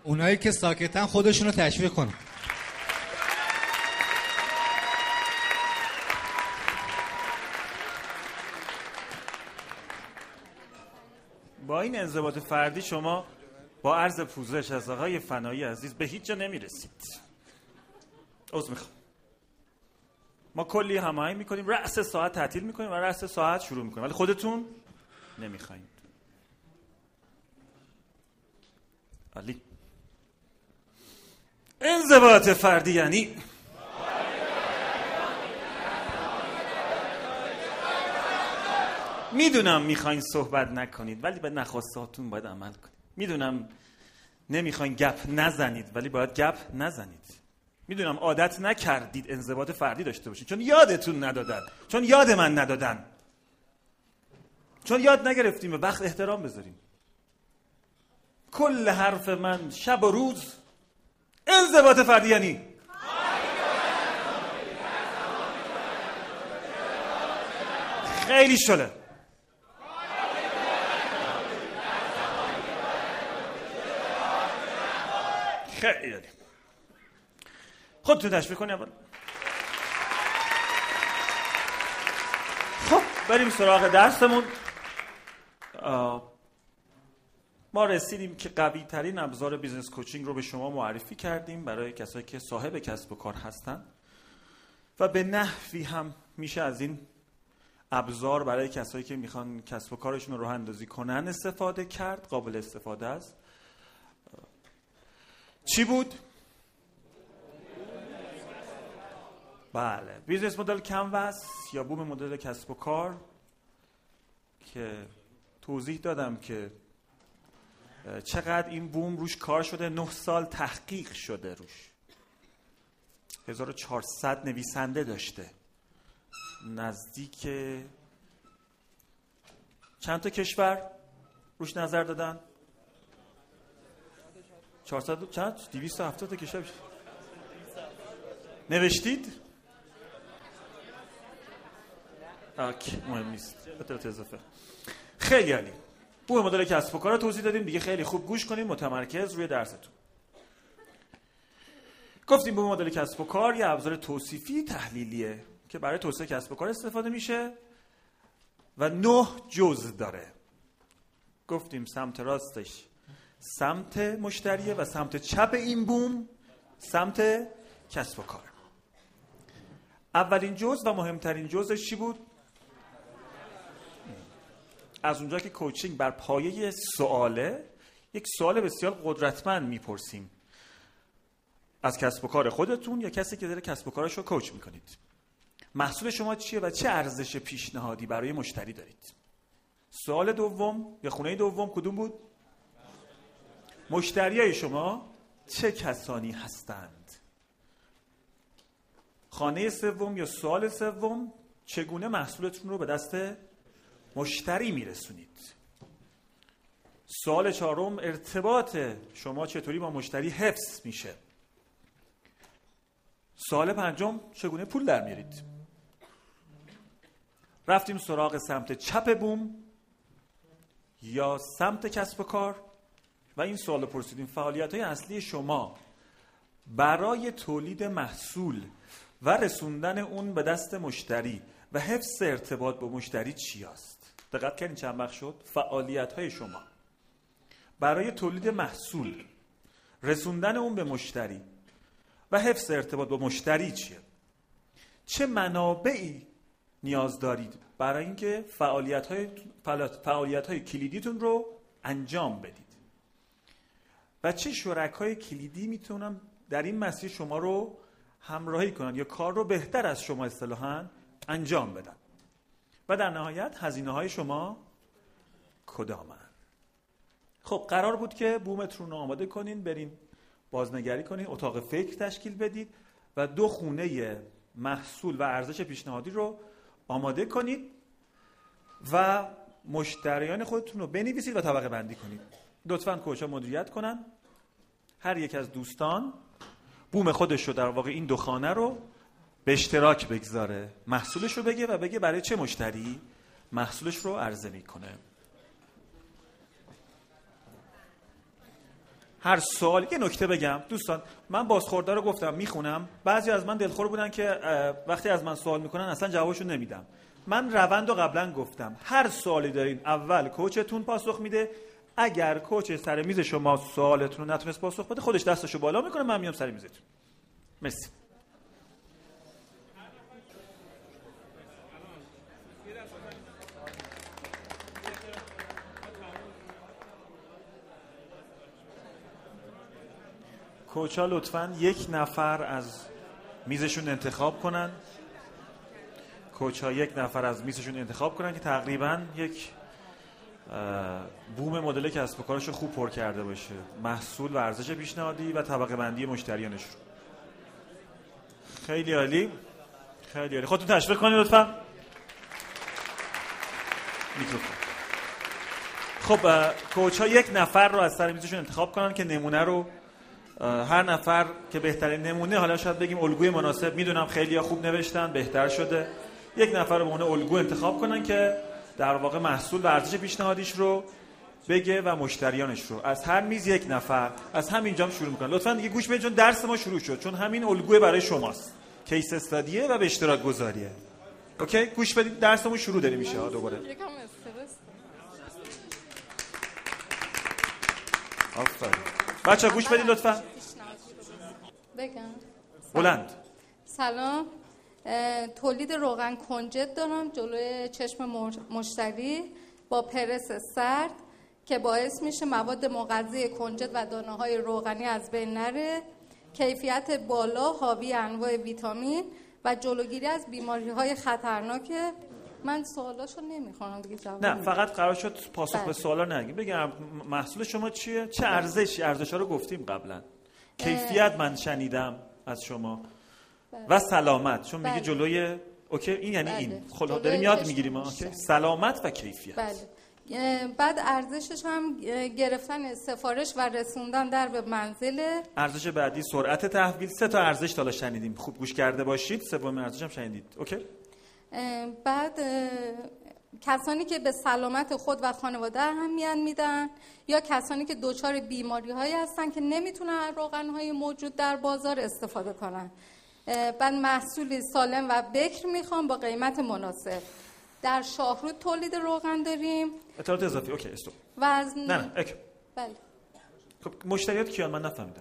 اونایی که ساکتن خودشونو تشویق کنن. با این انضباط فردی شما با عرض پوزش از آقای فنایی عزیز به هیچ جا نمیرسید. عذر میخوام. ما کلی هماهنگ میکنیم، رأس ساعت تعطیل میکنیم و رأس ساعت شروع میکنیم، ولی خودتون نمیخواید. علی انضباط فردی یعنی میدونم میخواین صحبت نکنید ولی به نخواستهاتون باید عمل کنید. میدونم نمیخواین گپ نزنید ولی باید گپ نزنید. میدونم عادت نکردید انضباط فردی داشته باشید چون یادتون ندادن، چون یاد من ندادن، چون یاد نگرفتیم به وقت احترام بذاریم. کل حرف من شب و روز انضباط فردی یعنی خیلی شله. خیلی عالی. خودتون تشویق کنید اول. خب بریم سراغ درسمون. ما رسیدیم که قوی ترین ابزار بیزنس کوچینگ رو به شما معرفی کردیم برای کسایی که صاحب کسب و کار هستن و به نحوی هم میشه از این ابزار برای کسایی که میخوان کسب و کارشون رو راه اندازی کنن استفاده کرد. قابل استفاده است. چی بود؟ بله، بیزنس مدل کنواس یا بوم مدل کسب و کار که توضیح دادم که چقدر این بوم روش کار شده. 9 سال تحقیق شده روش. 1400 نویسنده داشته. نزدیک چند تا کشور روش نظر دادن؟ 400 چند؟ 270 تا کشور نوشتید؟ مهم نیست. اطلاعات اضافه. خیلی عالی. بوم مدل کسب و کار رو توضیح دادیم دیگه. خیلی خوب گوش کنید، متمرکز روی درستون. گفتیم بوم مدل کسب و کار یه ابزار توصیفی تحلیلیه که برای توسعه کسب و کار استفاده میشه و 9 جزء داره. گفتیم سمت راستش سمت مشتریه و سمت چپ این بوم سمت کسب و کار. اولین جزء و مهمترین جزءش چی بود؟ از اونجا که کوچینگ بر پایه سواله، یک سوال بسیار قدرتمند میپرسیم از کسب و کار خودتون یا کسی که داره کسب و کارش رو کوچ میکنید. محصول شما چیه و چه ارزش پیشنهادی برای مشتری دارید؟ سوال دوم یا خونه دوم کدوم بود؟ مشتریای شما چه کسانی هستند؟ خانه سوم یا سوال سوم چگونه محصولتون رو به دست مشتری میرسونید؟ سوال چهارم ارتباط شما چطوری با مشتری حفظ میشه؟ سوال پنجم چگونه پول در میارید؟ رفتیم سراغ سمت چپ بوم یا سمت کسب و کار و این سوال پرسیدیم فعالیت‌های اصلی شما برای تولید محصول و رسوندن اون به دست مشتری و حفظ ارتباط با مشتری چی است؟ دقت کردین چند بخش شد؟ فعالیت‌های شما برای تولید محصول، رسوندن اون به مشتری و حفظ ارتباط با مشتری چیه؟ چه منابعی نیاز دارید برای اینکه فعالیت‌های کلیدیتون رو انجام بدید؟ و چه شرکای کلیدی میتونن در این مسیر شما رو همراهی کنن یا کار رو بهتر از شما اصطلاحاً انجام بدن؟ و در نهایت هزینه‌های شما کدامن؟ خب قرار بود که بومتون رو آماده کنین، برین بازنگری کنین، اتاق فکر تشکیل بدید و 2 خونه محصول و ارزش پیشنهادی رو آماده کنید و مشتریان خودتون رو بنویسید و طبقه بندی کنید. لطفاً کوچا مدیریت کنن. هر یک از دوستان بوم خودش رو در واقع این 2 خانه رو به اشتراک بگذاره، محصولش رو بگه و بگه برای چه مشتری محصولش رو عرضه میکنه. هر سوال یه نکته بگم دوستان، من بازخورده رو گفتم میخونم، بعضی از من دلخور بودن که وقتی از من سوال میکنن اصلا جوابشو نمیدم. من روند رو قبلا گفتم، هر سوالی دارین اول کوچتون پاسخ میده، اگر کوچ سر میز شما سوالتون رو نتونست پاسخ بده خودش دستشو بالا میکنه، من میام سر میزتون. مرسی. کوچا لطفاً یک نفر از میزشون انتخاب کنن. کوچا یک نفر از میزشون انتخاب کنن که تقریباً یک بوم مدل کسب و کارش رو خوب پر کرده باشه. محصول و ارزش پیشنهادی و طبقه بندی مشتریانش رو. خیلی عالی. خیلی عالی. خودتون تشویق کنید لطفاً. میکروفون. خب کوچا یک نفر رو از سر میزشون انتخاب کنن که نمونه رو هر نفر که بهترین نمونه، حالا شاید بگیم الگوی مناسب، میدونم خیلی‌ها خوب نوشتن بهتر شده، یک نفر رو به عنوان الگو انتخاب کنن که در واقع محصول و ارزش پیشنهادیش رو بگه و مشتریانش رو. از هر میز یک نفر، از همینجا شروع میکنن. لطفاً دیگه گوش بدید چون درس ما شروع شد، چون همین الگوی برای شماست، کیس استادیه و به اشتراک گذاریه. اوکی گوش بدید، درسمون شروع داره میشه دوباره. آفرین. بچه‌ها گوش بدید لطفاً. بگم. بلند. سلام. تولید روغن کنجد دارم جلوی چشم مشتری با پرس سرد که باعث میشه مواد مغذی کنجد و دانه‌های روغنی از بین نره، کیفیت بالا، حاوی انواع ویتامین و جلوگیری از بیماری‌های خطرناکه. من سوالاشو نمیخونم دیگه جواب. نه فقط قرار شد پاسخ به سوالا نگیم، بگم محصول شما چیه، چه ارزشی، ارزش‌ها رو گفتیم قبلا. کیفیت من شنیدم از شما و سلامت، چون میگه جلوی اوکی این یعنی این خدا داریم یاد میگیریم اوکی سلامت و کیفیت. بله. بعد ارزشش هم گرفتن سفارش و رسوندن در به منزل. ارزش بعدی سرعت تحویل. 3 تا ارزش تا شنیدیم، خوب گوش کرده باشید. سومین ارزش هم شنیدید. اوکی. بعد کسانی که به سلامت خود و خانواده اهمیت میدن یا کسانی که دچار بیماری‌هایی هستن که نمیتونن از روغن‌های موجود در بازار استفاده کنن. بعد محصولی سالم و بکر میخوام با قیمت مناسب. در شاهرود تولید روغن داریم. اطلاعات اضافی. اوکی استوب. نه اوکی. بله. خب مشتریات کیان؟ من نفهمیدم.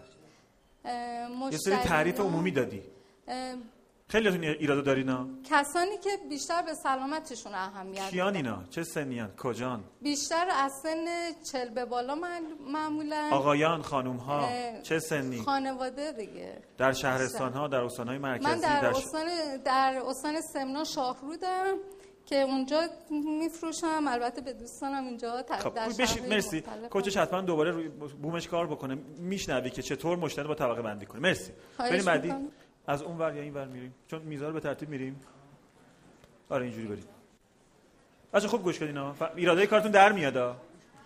یه سری تعریف عمومی دادی. خیلیاتون ایراد دارینا. کسانی که بیشتر به سلامتشون اهمیت کیان اینا؟ چه سنیان؟ کجان؟ بیشتر از سن 40 به بالا معمولا. آقایان، خانوم‌ها، چه سنی؟ خانواده دیگه. در شهرستان‌ها، در استان‌های مرکزی، من در استان سمنان شاهرودم که اونجا میفروشم، البته به دوستانم اینجا در بشید. مرسی. کوچش حتما دوباره روی بومش کار بکنه، میشنوی که چطور مشتری با طبقه بندی کنه. مرسی. بریم بعدی. از اون ور یا این ور میریم چون میزا رو به ترتیب میریم. آره اینجوری بریم. بچه‌ها خوب گوش بدین ها. ایرادای کارتون در میاد.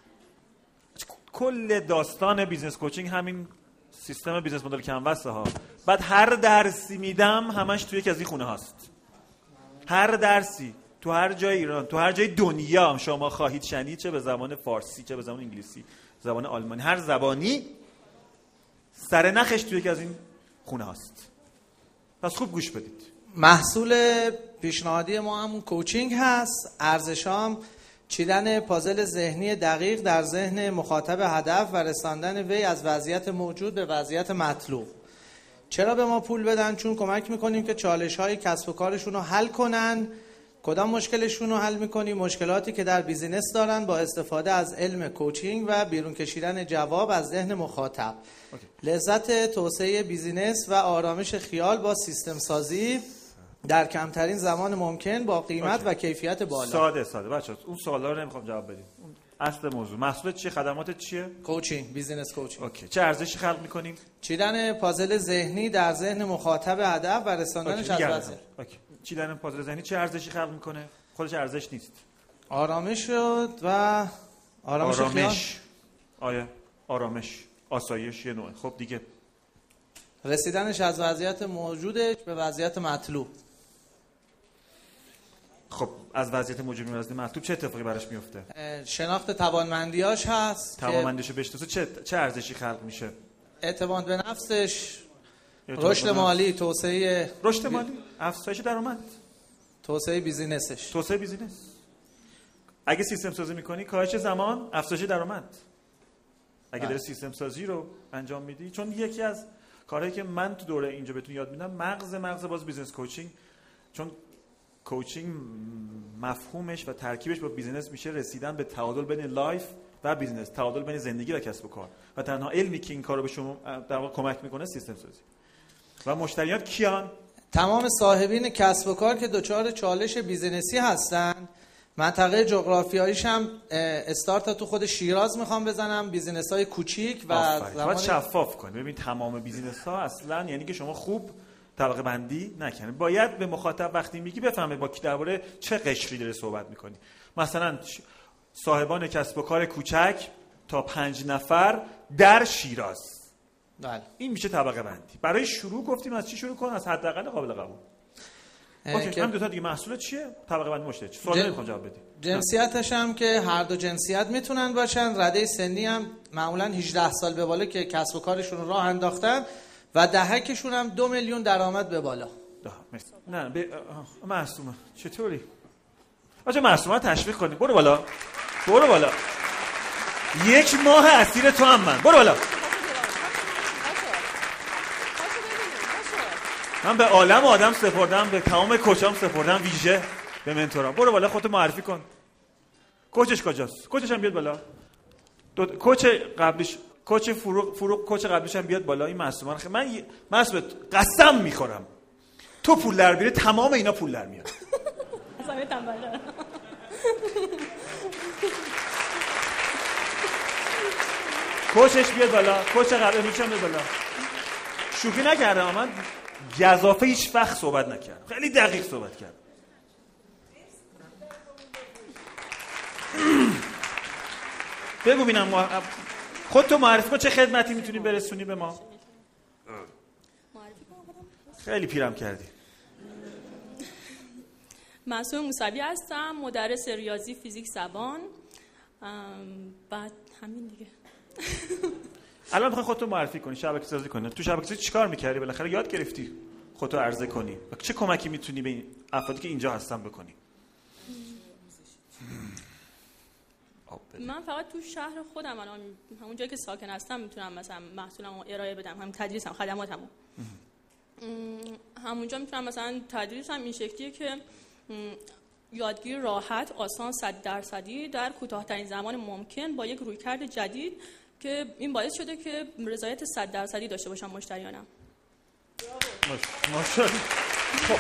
کل داستان بیزنس کوچینگ همین سیستم بیزنس مدل کنواسه ها. بعد هر درسی میدم همش توی یکی از این خونه هاست. هر درسی تو هر جای ایران، تو هر جای دنیا شما خواهید شنید، چه به زبان فارسی، چه به زبان انگلیسی، زبان آلمانی، هر زبانی سر نخش توی یکی از این خونه هاست. پس خوب گوش بدید. محصول پیشنهادی ما همون کوچینگ هست. ارزشام چیدن پازل ذهنی دقیق در ذهن مخاطب هدف و رساندن وی از وضعیت موجود به وضعیت مطلوب. چرا به ما پول بدن؟ چون کمک میکنیم که چالش‌های کسب و کارشون رو حل کنن. کدام مشکلشون رو حل میکنیم؟ مشکلاتی که در بیزینس دارن با استفاده از علم کوچینگ و بیرون کشیدن جواب از ذهن مخاطب. لذت توسعه بیزینس و آرامش خیال با سیستم سازی در کمترین زمان ممکن با قیمت و کیفیت بالا. ساده بچه‌ها، اون سوالا رو نمیخوام جواب بدید. اون اصل موضوع. محصول چیه؟ خدمات چیه؟ کوچینگ، بیزینس کوچینگ. اوکی. چه ارزشی خلق می‌کنیم؟ چیدن پازل ذهنی در ذهن مخاطب هدف و رساندنش از وضعیت. اوکی. چیدن پازل ذهنی چه ارزشی خلق می‌کنه؟ خودش ارزش نیست. آرامش شد و آرامش خیال. آیا آرامش، آسایش یه نوعه. خب دیگه رسیدنش از وضعیت موجودش به وضعیت مطلوب. خب از وضعیت موجود نیازی مطلوب چه اتفاقی براش میفته؟ شناخت توانمندیاش هست که توانمندیشو بشناسه چه ارزشی خلق میشه؟ اعتماد به نفسش، رشد مالی، رشد مالی، افزایش درآمد، توسعه بیزینسش. توسعه بیزینس. اگه سیستم سازی میکنی کاهش زمان، افزایش درآمد. اگه داری سیستم سازی رو انجام میدی، چون یکی از کارهایی که من تو دوره اینجا بهتون یاد میدم مغز باز بیزنس کوچینگ، چون کوچینگ مفهومش و ترکیبش با بیزینس میشه رسیدن به تعادل بین لایف و بیزینس، تعادل بین زندگی و کسب و کار، و تنها علمی که این کارو به شما در واقع کمک میکنه سیستم سازی. و مشتریات کیان؟ تمام صاحبین کسب و کار که دچار چالش بیزینسی هستن. منطقه جغرافیاییش هم استارت تو خود شیراز میخوام بزنم، بیزینس های کوچیک و باید شفاف کنید. ببین تمام بیزینس ها اصلا یعنی که شما خوب طبقه بندی نکنید. باید به مخاطب وقتی میگی بفهمه با کی درباره چه قشری داره صحبت میکنی. مثلا صاحبان کسب و کار کوچک تا 5 نفر در شیراز. بله. این میشه طبقه بندی. برای شروع گفتیم از چی شروع کن؟ از حداقل قابل قبول. اوکی، هم دو تا دیگه محصول چیه؟ طبقه بندی مشتری. سوال نمیخوام جواب بدی. جنسیتش هم که هر دو جنسیت میتونن باشن. رده سنی هم معمولا 18 سال به بالا که کسب و کارشون رو راه انداختن و دهکشون هم 2 میلیون درآمد به بالا. نه معصومه چطوری؟ آجا معصومه تشویق کنی. برو بالا. برو بالا. 1 ماه اسیر تو هم من. برو بالا. من به عالم آدم سپردم، به تمام کوچام سپردم، ویژه به منتورام. برو بالا خودت معرفی کن. کوچش کجاست؟ کوچش هم بیاد بالا. کوچ قبلیش، کوچ فروغ کوچ قبلیش هم بیاد بالا. این معصومان من معصومت قسم میخورم تو پول در بیاره تمام اینا پول در میاد. اصلا تنبله. کوچش بیاد بالا. کوچ قبلیش هم بیاد بالا. شوخی نکردم، من گزافه هیچ وقت صحبت نکردم، خیلی دقیق صحبت کردم. بگو ببینم خودتو معرفی کن، چه خدمتی میتونی برسونی به ما؟ خیلی پیرم کردی. معصومه موسوی هستم، مدرس ریاضی، فیزیک، زبان. بعد همین دیگه. الان میخوای خودتو معرفی کنی، شبکه سازی کنی. تو شبکه سازی چیکار می‌کردی؟ بالاخره یاد گرفتی خودتو عرضه کنی. چه کمکی میتونی به این افرادی که اینجا هستن بکنی؟ من فقط تو شهر خودم الان همون جایی که ساکن هستم میتونم مثلا محصولمو ارائه بدم، هم تدریسم، خدماتمو. همونجا میتونم مثلا تدریسم این شکلیه که یادگیری راحت، آسان، 100% در کوتاه‌ترین زمان ممکن با یک رویکرد جدید که این باعث شده که رضایت 100% داشته باشم مشتریانم. ماشاءالله. خب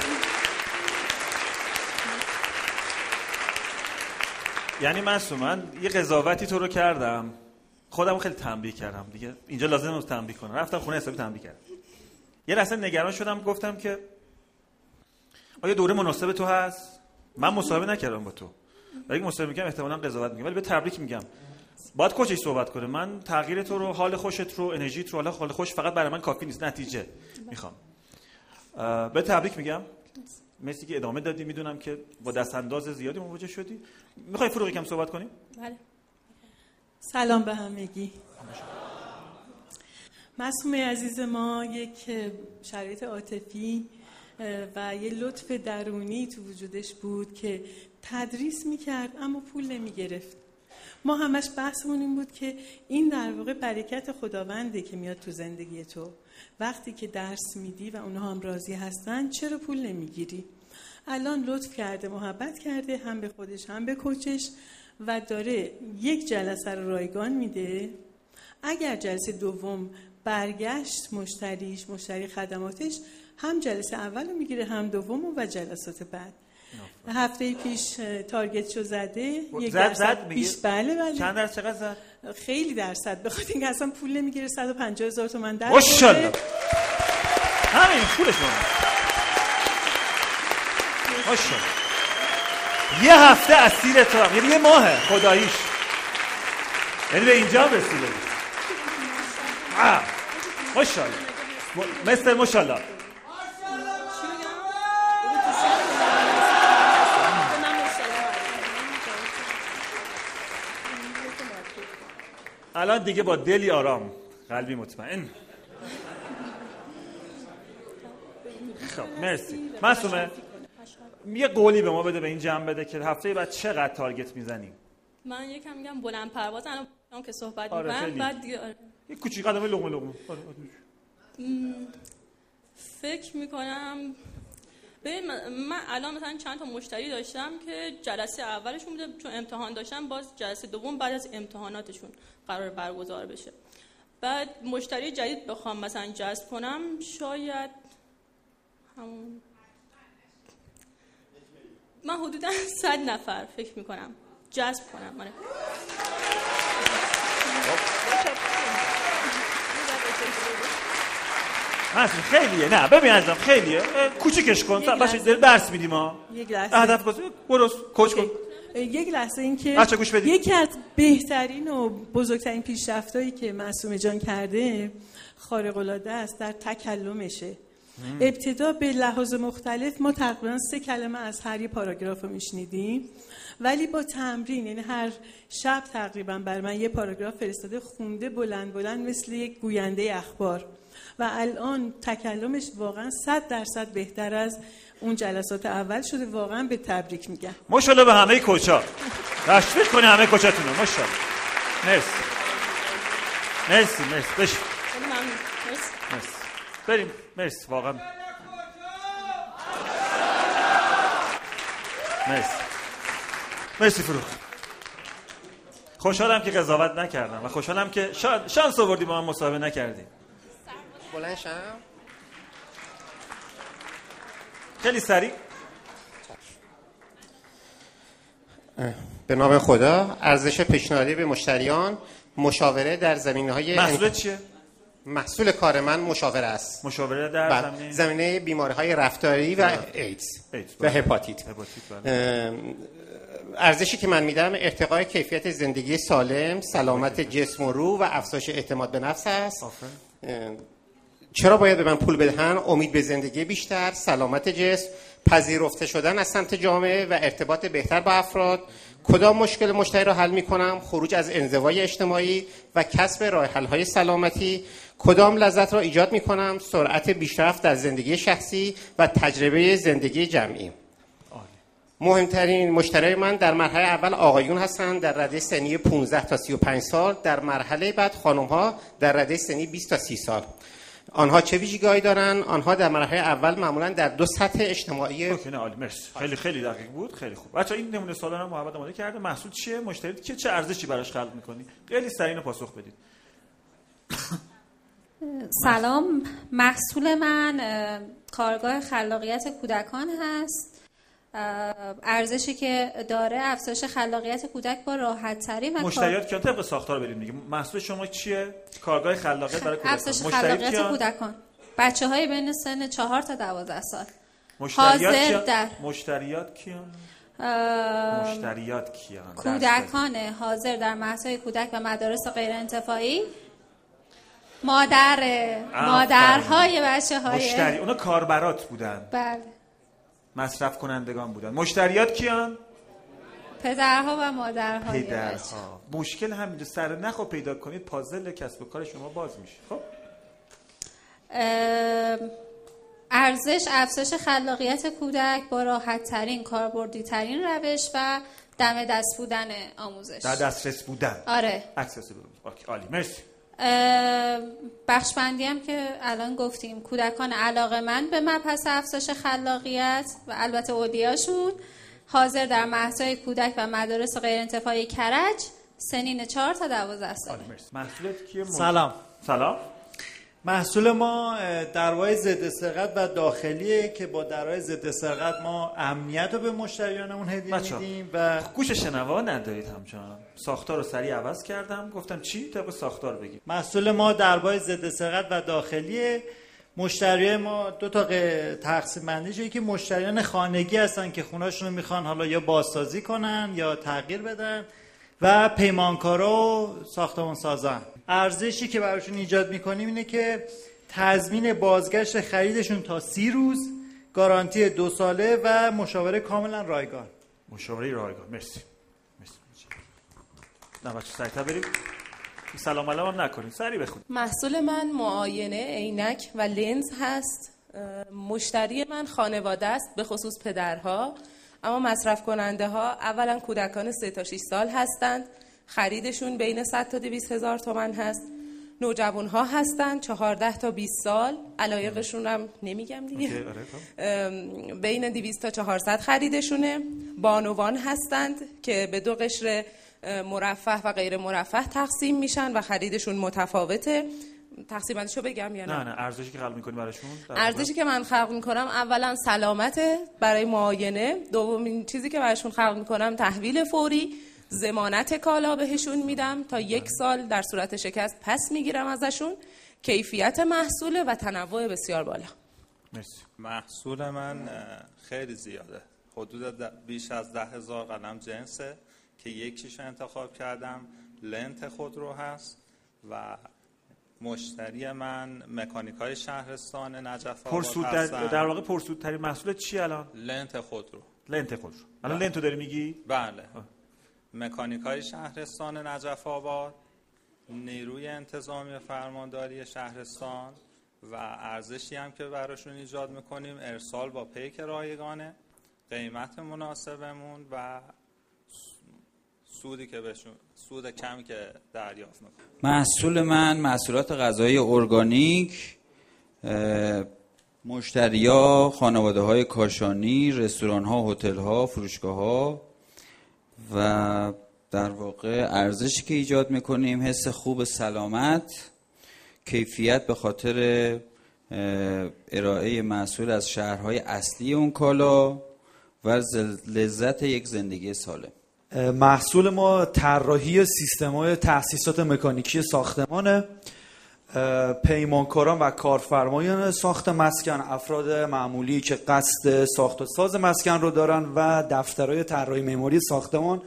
یعنی من یه قضاوتی تو رو کردم، خودم خیلی تنبیه کردم دیگه، اینجا لازم بود تنبیه کنم. رفتم خونه حسابی تنبیه کردم. یه لحظه نگران شدم، گفتم که آیا دوره مناسب تو هست؟ من مصاحبه نکردم با تو، ولی مصاحبه میگم احتمالاً قضاوت میگم، ولی به تبریک میگم. باید کوچش صحبت کنه. من تغییر تو رو، حال خوشت رو، انرژیت رو، حال خوش فقط برای من کافی نیست، نتیجه میخوام. به تبریک میگم. مرسی که ادامه دادی. میدونم که با دست انداز زیادی مواجه شدی. میخوای فروغ یکم صحبت کنیم؟ بله. سلام به همگی. معصومه عزیز ما یک شرایط عاطفی و یه لطف درونی تو وجودش بود که تدریس میکرد اما پول نمیگرفت. ما همش بحثمون این بود که این در واقع برکت خداونده که میاد تو زندگی تو. وقتی که درس میدی و اونها هم راضی هستن چرا پول نمیگیری؟ الان لطف کرده، محبت کرده، هم به خودش هم به کوچش و داره یک جلسه رو رایگان میده. اگر جلسه دوم برگشت مشتری خدماتش، هم جلسه اول رو میگیره هم دوم و جلسات بعد. هفته پیش تارگتشو زده، یک درصد پیش. بله. چند درصد؟ چقدر زد؟ خیلی درصد، بخاطر اینکه اصلا پول نمیگیره. 150,000 تومان در ماشاءالله. همین پولش من. ماشاءالله. یه هفته اسیر تو، یعنی یه ماه خداییش. یعنی به اینجا رسیده. ماشاءالله. مستر ماشاءالله. الان دیگه با دلی آرام، قلبی مطمئن. خب مرسی. معصومه یه قولی به ما بده، به این جمع بده که هفته بعد چقدر تارگت میزنیم. من یکم میگم بلند پرواز، الان که صحبت آره می‌کنم خیلی. بعد دیگه یه کوچیک قدم لقمه. فکر میکنم ببین من الان مثلا چند تا مشتری داشتم که جلسه اولشون بوده، چون امتحان داشتم، باز جلسه دوم بعد از امتحاناتشون قرار برگزار بشه. بعد مشتری جدید بخوام مثلا جذب کنم، شاید همون من حدودا 100 نفر فکر میکنم جذب کنم. آره. مثلا خیلیه. نه ببین عزیزم خیلیه، کوچیکش کن. باشه درس میدیم ها. یک لحظه هدف گذار برو کوچ کن. یک لحظه این که بچه گوش بدید. یکی از بهترین و بزرگترین پیشرفتایی که معصومه جان کرده خارق العاده است در تکلمشه. ابتدا به لحاظ مختلف ما تقریبا 3 کلمه از هر یه پاراگراف رو میشنیدیم، ولی با تمرین، یعنی هر شب تقریبا بر من یه پاراگراف فرستاده، خونده بلند بلند مثل یک گوینده اخبار، و الان تکلمش واقعا 100% بهتر از اون جلسات اول شده. واقعا به تبریک میگم. ماشاءالله به همه کوچا. تشویق کنی همه کوچاتون رو. ماشاءالله. مرسی. مرسی بش. خیلی ممنون. مرسی. بریم. مرسی واقعا. مرسی فروخ. خوشحالم که قضاوت نکردم و خوشحالم که شانس آوردی با من مصاحبه نکردی. بلند شم. خیلی سریع. به نام خدا. ارزش پیشنهادی به مشتریان، مشاوره در زمینه‌های محصول چیه؟ محصول کار من مشاوره است. مشاوره در زمینه بیماری‌های رفتاری و ایدز و هپاتیت. ارزشی که من میدم ارتقای کیفیت زندگی سالم، سلامت جسم و روح و افزایش اعتماد به نفس است. چرا باید به من پول بدهن؟ امید به زندگی بیشتر، سلامت جسم، پذیرفته شدن از سمت جامعه و ارتباط بهتر با افراد. کدام مشکل مشتری را حل می‌کنم؟ خروج از انزوای اجتماعی و کسب راه حل‌های سلامتی. کدام لذت را ایجاد می‌کنم؟ سرعت پیشرفت در زندگی شخصی و تجربه زندگی جمعی. مهمترین مشتری من در مرحله اول آقایون هستند در رده سنی 15 تا 35 سال، در مرحله بعد خانم‌ها در رده سنی 20 تا 30 سال. آنها چه ویژگی‌هایی دارن؟ آنها در مرحله اول معمولاً در 2 سطح اجتماعی. اوکی، نه عالی، مرسی. خیلی دقیق بود، خیلی خوب. بچه‌ها این نمونه سوالا رو محمد آماده کرده. محصول چیه؟ مشتری که چه ارزشی براش خلق می‌کنی؟ خیلی سریع اینو پاسخ بدید. سلام، محصول من کارگاه خلاقیت کودکان هست. ارزشی که داره افزایش خلاقیت کودک با راحت ترین و مشتریات کیان؟ طبق ساختار بریم دیگه. محصول شما چیه؟ کارگاه خلاقیت برای کودکان. افزایش خلاقیت کودکان، بچه‌های بین سن 4 تا 12 سال. مشتریات کیان؟ کودکان حاضر در مهدهای کودک و مدارس غیر انتفاعی. مادرهای بچه‌های مشتری، اونا کاربرات بودن. بله. مصرف کنندگان بودن. مشتریات کیان؟ پدرها و مادرهای پدرها. مشکل همینجا، سر نخو پیدا کنید پازل کسب و کار شما باز میشه. خب ارزش افزایش خلاقیت کودک با راحت ترین، کاربردی ترین روش و دم دست بودن آموزش. در دسترس بودن. آره. اکسسیبل. اوکی، عالی، مرسی. بخش بندی هم که الان گفتیم، کودکان علاقه‌مند به مبحث افزایش خلاقیت و البته اودیاشون، حاضر در مهدهای کودک و مدارس غیر انتفاعی کرج، سنین 4 تا 12 سال. محصولت کیه؟ سلام. محصول ما دروای ضد سرقت و داخلیه که با دروای ضد سرقت ما امنیت رو به مشتریانمون هدیه میدیم و گوش شنوا ندارید همچنان. ساختار رو سریع عوض کردم، گفتم چی؟ طبق ساختار بگید. محصول ما دروای ضد سرقت و داخلیه. مشتریای ما 2 تا تقسیم بندیشه، که مشتریان خانگی هستن که خونه‌شون رو میخوان حالا یا بازسازی کنن یا تغییر بدن، و پیمانکارا و ساختمان سازان. ارزشی که براشون ایجاد میکنیم اینه که تضمین بازگشت خریدشون تا 30 روز، گارانتی 2 ساله و مشاوره کاملا رایگان. مشاوره رایگان. مرسی. نه بچه سریع‌تر بریم. سلام علام هم نکنید، سریع بخونید. محصول من معاینه عینک و لنز هست. مشتری من خانواده است، به خصوص پدرها، اما مصرف کننده ها اولا کودکان 3 تا 6 سال هستند. خریدشون بین 100 تا 200 هزار تومان هست. نوجوان ها هستند 14 تا 20 سال، علایقشون هم نمیگم دیگه، بین 200 تا 400 خریدشونه. بانوان هستند که به 2 قشر مرفه و غیر مرفه تقسیم میشن و خریدشون متفاوته. تقسیم بندیشو بگم یا نه؟ نه ارزشی که خلق می‌کنی براشون؟ ارزشی که من خلق می‌کنم اولا سلامته برای معاینه، دومین چیزی که براشون خلق می‌کنم تحویل فوری، ضمانت کالا بهشون میدم تا 1 سال، در صورت شکست پس میگیرم ازشون، کیفیت محصول و تنوع بسیار بالا. مرسی. محصول من خیلی زیاده، حدود بیش از 10,000 قلم جنسه که یکیش انتخاب کردم لنت خودرو هست و مشتری من مکانیکای شهرستان نجف آباد هستن. در واقع پرسودترین محصول چی الان؟ لنت خودرو. لنت خودرو. الان لنتو داری میگی؟ بله. مکانیکای شهرستان نجف آباد، نیروی انتظامی فرمانداری شهرستان و ارزشی هم که براشون ایجاد میکنیم ارسال با پیک رایگانه، قیمت مناسبمون و سودی که بهشون، سود کمی که دریافت میکنیم. محصول من محصولات غذایی ارگانیک، مشتریا خانواده های کاشانی، رستوران ها، هتل ها، فروشگاه ها و در واقع ارزشی که ایجاد میکنیم حس خوب، سلامت، کیفیت به خاطر ارائه محصول از شهرهای اصلی اون کالا و لذت یک زندگی سالم. محصول ما طراحی سیستم‌های تأسیسات مکانیکی ساختمانه. پیمانکاران و کارفرمایان ساخت مسکن، افراد معمولی که قصد ساخت و ساز مسکن رو دارن و دفترهای طراحی معماری ساختمان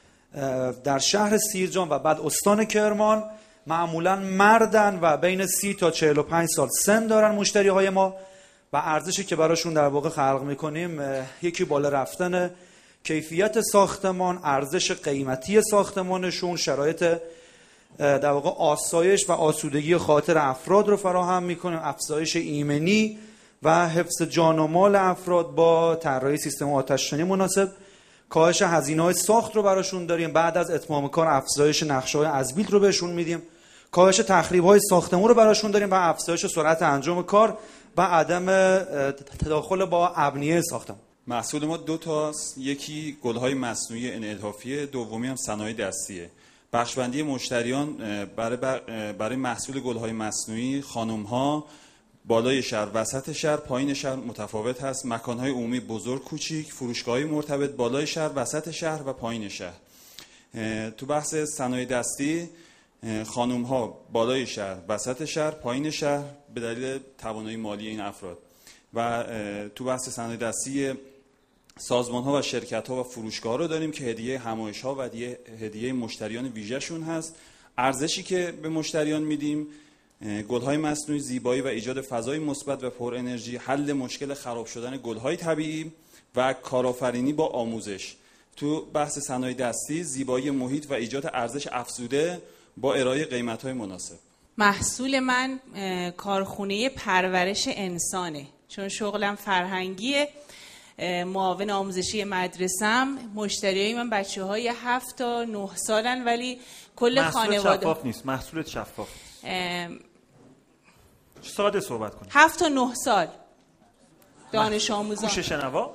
در شهر سیرجان و بعد استان کرمان معمولا مردن و بین 30 تا 45 سال سن دارن مشتری های ما و ارزشی که براشون در واقع خلق میکنیم یکی بالا رفتن کیفیت ساختمان، ارزش قیمتی ساختمانشون، شرایط در واقع آسایش و آسودگی خاطر افراد رو فراهم میکنیم، افزایش ایمنی و حفظ جان و مال افراد با طراحی سیستم آتش‌نشانی مناسب، کاهش هزینه‌های ساخت رو براشون داریم، بعد از اتمام کار افزایش نقشه‌های ازبیلد رو بهشون میدیم، کاهش تخریب‌های ساختمان رو براشون داریم و افزایش سرعت انجام کار و عدم تداخل با ابنیه ساختمان. محصول ما 2 تاست، یکی گل‌های مصنوعی انعطافیه، دومی هم صنایع دستیه. بخشبندی مشتریان برای محصول گل‌های مصنوعی خانم‌ها بالای شهر، وسط شهر، پایین شهر متفاوت هست. مکان‌های عمومی بزرگ، کوچیک، فروشگاه‌های مرتبط بالای شهر، وسط شهر و پایین شهر. تو بحث صنایع دستی خانم‌ها بالای شهر، وسط شهر، پایین شهر به دلیل توانایی مالی این افراد. و تو بحث صنایع دستی سازمان‌ها و شرکت‌ها و فروشگاه‌ها رو داریم که هدیه همایش‌ها و هدیه مشتریان ویژه‌شون هست. ارزشی که به مشتریان میدیم گل‌های مصنوعی، زیبایی و ایجاد فضای مثبت و پر انرژی، حل مشکل خراب شدن گل‌های طبیعی و کارآفرینی با آموزش. تو بحث صنایع دستی زیبایی محیط و ایجاد ارزش افزوده با ارائه قیمت‌های مناسب. محصول من کارخونه پرورش انسانه، چون شغلم فرهنگیه. معاون آموزشی مدرسم، مشتریای من بچه‌های 7 تا 9 سالن ولی کل خانواده. محصول شفاف نیست، محصول شفاف. ساده صحبت کنید. 7 تا 9 سال دانش آموزان. گوش شنوا.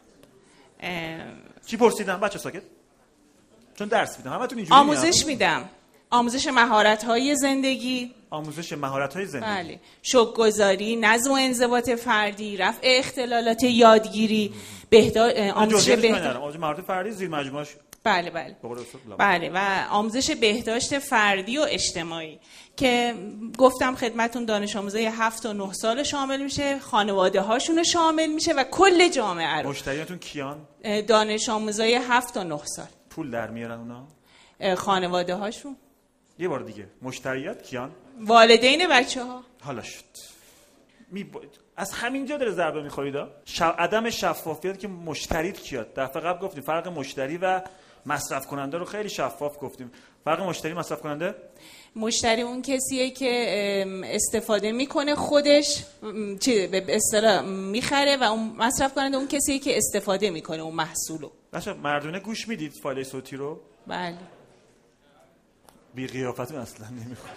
چی پرسیدم بچه ساکت؟ چون درس میدم. همتون اینجوری آموزش میدم. آموزش مهارت‌های زندگی. آموزش مهارت‌های زندگی. بله. شوک‌گذاری، نظم و انضباط فردی، رفع اختلالات یادگیری، آموزش مهارت فردی زیر مجموعه‌اش. بله بله. بله و آموزش بهداشت فردی و اجتماعی که گفتم خدمتون دانش آموزای 7 تا 9 سال شامل میشه، خانواده هاشون شامل میشه و کل جامعه رو. مشتریاتون کیان؟ دانش آموزای 7 تا 9 سال. پول در میارن اونا؟ خانواده هاشون. یه بار دیگه مشتریات کیان؟ والدین بچه‌ها. حالا شد. از همینجا داره ضربه می‌خورید. عدم شفافیت که مشتریت کیاد. دفعه قبل گفتیم فرق مشتری و مصرف کننده رو خیلی شفاف گفتیم. فرق مشتری مصرف کننده؟ مشتری اون کسیه که استفاده میکنه خودش، به اصطلاح میخره، و اون مصرف کننده اون کسیه که استفاده میکنه اون محصولو. بچه‌ها مردونه گوش میدید فایل صوتی رو؟ بله. بی قیافتون اصلا نمیخواد.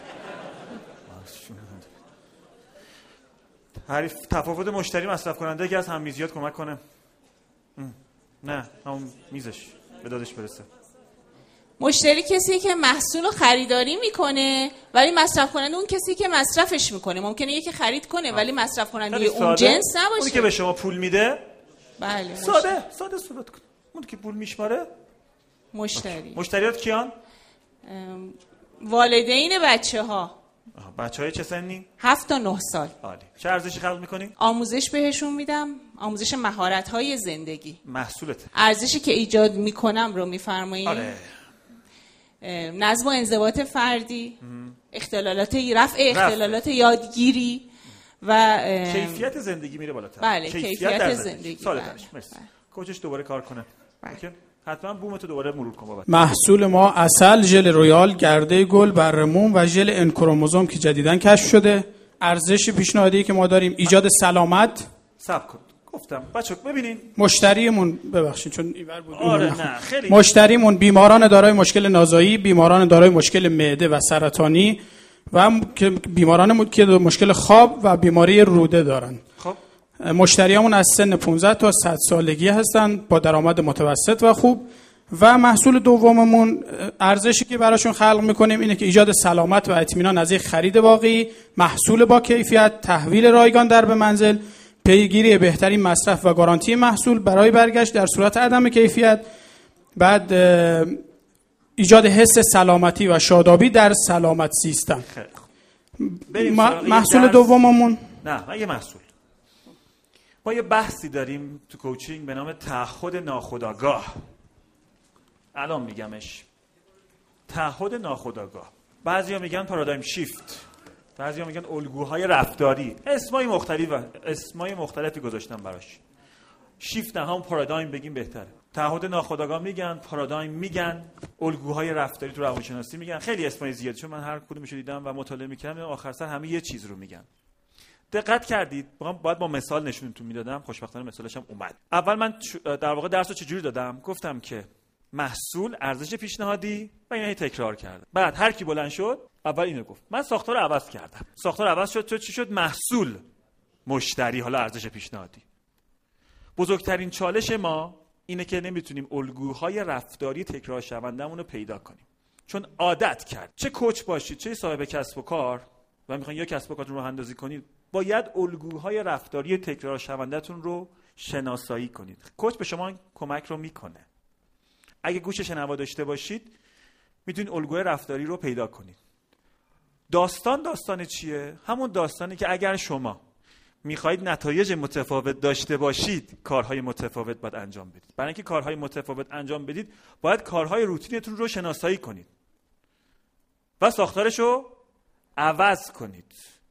تعریف تفاوت مشتری مصرف کننده که از هم‌میزیات کمک کنه. نه همون میزش به دادش برسه. مشتری کسی که محصول رو خریداری میکنه ولی مصرف کننده اون کسی که مصرفش میکنه. ممکنه یکی خرید کنه ولی مصرف کننده اون جنس نباشه. اونی که به شما پول میده. بله. ساده صحبت کن. اونی که پول میشماره مشتریات کیان؟ والدین بچه‌ها. بچه‌های چه سنی؟ 7 تا 9 سال. عالی. چه ارزشی خلق میکنی؟ آموزش بهشون میدم، آموزش مهارت‌های زندگی. محصولته. ارزشی که ایجاد میکنم رو میفرمایید؟ آره. نظم و انضباط فردی، رفع اختلالات یادگیری و کیفیت زندگی میره بالاتر. بله، کیفیت زندگی. ساده‌ترش. مرسی. کوچش دوباره کار کنه. اوکی. حتما بومتو دوباره مرور کن بابت. محصول ما عسل، ژل رویال، گرده گل، برموم و ژل ان کروموزوم که جدیداً کشف شده. ارزش پیشنهادی که ما داریم ایجاد سلامت. صبر کن. گفتم بچه‌ها ببینین مشتریمون ببخشید چون اینور بود. نه خیلی. مشتریمون بیماران دارای مشکل نازایی، بیماران دارای مشکل معده و سرطانی و بیماران که مشکل خواب و بیماری روده دارن. خب مشتریامون از سن 15 تا 100 سالگی هستن با درآمد متوسط و خوب. و محصول دوممون ارزشی که براشون خلق میکنیم اینه که ایجاد سلامت و اطمینان از یک خرید واقعی، محصول با کیفیت، تحویل رایگان در به منزل، پیگیری بهترین مصرف و گارانتی محصول برای برگشت در صورت عدم کیفیت، بعد ایجاد حس سلامتی و شادابی در سلامت سیستم. محصول دوممون نه یه محصول. ما یه بحثی داریم تو کوچینگ به نام تعهد ناخودآگاه. الان میگمش. تعهد ناخودآگاه. بعضیا میگن پارادایم شیفت. بعضیا میگن الگوهای رفتاری. اسمای مختلفی گذاشتن براش. شیفت نه هم پارادایم بگیم بهتره. تعهد ناخودآگاه میگن، پارادایم میگن، الگوهای رفتاری تو روانشناسی میگن. خیلی اسمای زیاد چون من هر کدومش رو دیدم و مطالعه میکردم آخر سر همه یه چیز رو میگن. دقت کردید؟ باید با مثال نشونتون میدادم. خوشبختانه مثالش هم اومد. اول من در واقع درس رو چجوری دادم؟ گفتم که محصول، ارزش پیشنهادی و اینا تکرار کردم. بعد هر کی بلند شد اول اینو گفت. من ساختار رو عوض کردم. ساختار عوض شد چی شد؟ محصول، مشتری، حالا ارزش پیشنهادی. بزرگترین چالش ما اینه که نمیتونیم الگوهای رفتاری تکرار شوندهمون رو پیدا کنیم. چون عادت کرد. چه کوچ باشید، چه صاحب کسب و کار و میخواین یا کسب و کارتون رو راه اندازی کنید، باید الگوهای رفتاری تکرار شوندهتون رو شناسایی کنید. کوچ به شما کمک رو میکنه. اگه گوش شنوا داشته باشید میتونید الگوی رفتاری رو پیدا کنید. داستان چیه؟ همون داستانی که اگر شما میخواهید نتایج متفاوت داشته باشید کارهای متفاوت باید انجام بدید. برای اینکه کارهای متفاوت انجام بدید باید کارهای روتینتون رو شناسایی کنید و ساختارش رو عوض کنید.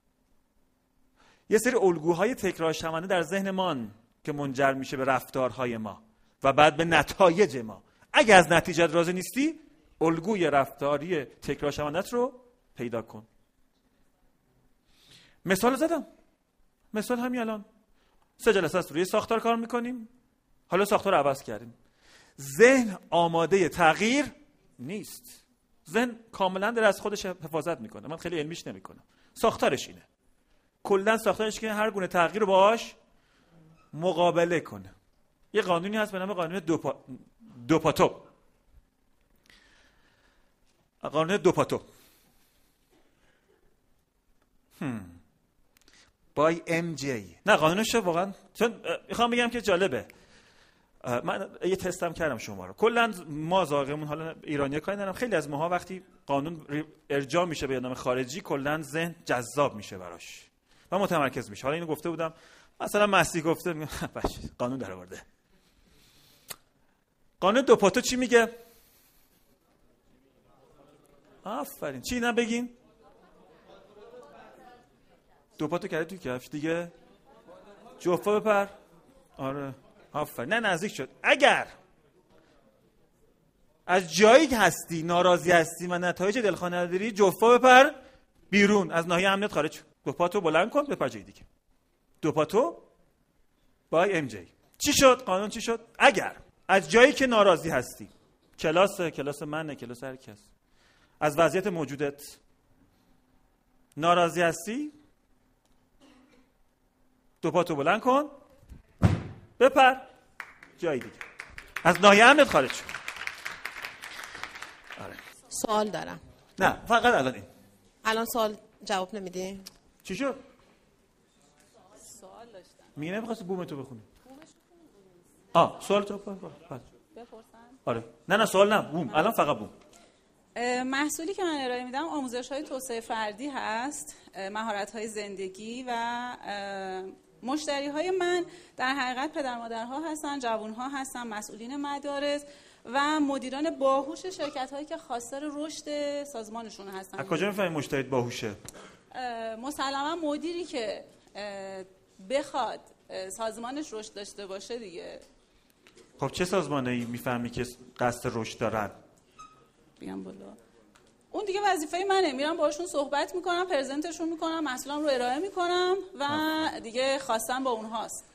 یه سری الگوهای تکرار شونده در ذهنمان که منجر میشه به رفتارهای ما و بعد به نتایج ما. اگه از نتیجه راضی نیستی الگوی رفتاری تکرار شوندت رو پیدا کن. مثال زدم. مثال همین الان 3 جلسه است روی ساختار کار میکنیم. حالا ساختار عوض کردیم. ذهن آماده تغییر نیست. ذهن کاملا داره از خودش حفاظت میکنه. من خیلی علمیش نمیکنم. ساختارش اینه. کلا ساختارش که هر گونه تغییر رو باهاش مقابله کنه. یه قانونی هست به نام قانون دوپاتو. قانون دوپاتو. بای ام جی. نه قانونش واقعا چون میخوام بگم که جالبه. من یه تستم کردم شما رو. کلا ما ذائقمون حالا ایرانی‌ها کاری ندارم، خیلی از ماها وقتی قانون ارجاع میشه به نام خارجی کلا ذهن جذاب میشه براش و متمرکز میشه. حالا اینو گفته بودم مثلا مسیح گفته میگم باشه قانون در آورده. قانون دوپاتو چی میگه؟ آفرین. چی اینا بگین؟ دوپاتو کرده توی کفش دیگه جفا بپر. آره آفرین. نه نزدیک شد. اگر از جایی که هستی ناراضی هستی و نتایج دلخواه نداری، جفا بپر بیرون از ناحیه امنیت خارج شو. دو پاتو بلند کن، بپر جای دیگه. دو پاتو بای ام جی. چی شد؟ قانون چی شد؟ اگر از جایی که ناراضی هستی، کلاس منه، کلاس هر کس، از وضعیت موجودت ناراضی هستی، دو پاتو بلند کن، بپر جای دیگه، از ناحیه امنیت خارج شو. آره. سوال دارم. نه فقط الان این. الان سوال جواب نمیدی؟ چی شد؟ سوال داشتم. میگه نمیخواستی بوم تو بخونی. سوال تو بپرسن. آره. نه سوال نه، بوم. الان فقط بوم. محصولی که من ارائه میدم آموزش‌های توسعه فردی هست، مهارت‌های زندگی و مشتری‌های من در حقیقت پدر مادرها هستن، جوان‌ها هستن، مسئولین مدارس و مدیران باهوش شرکت‌هایی که خواستار رشد سازمانشون هستن. از کجا می‌فهمی مشتریت باهوشه؟ مسلماً مدیری که بخواد سازمانش رشد داشته باشه دیگه. خب چه سازمانی می‌فهمی که قصد رشد دارن؟ بیام بالا. اون دیگه وظیفه منه، میرم باشون صحبت میکنم، پرزنتشون میکنم، محصولم رو ارائه میکنم و دیگه خواستم با اونهاست.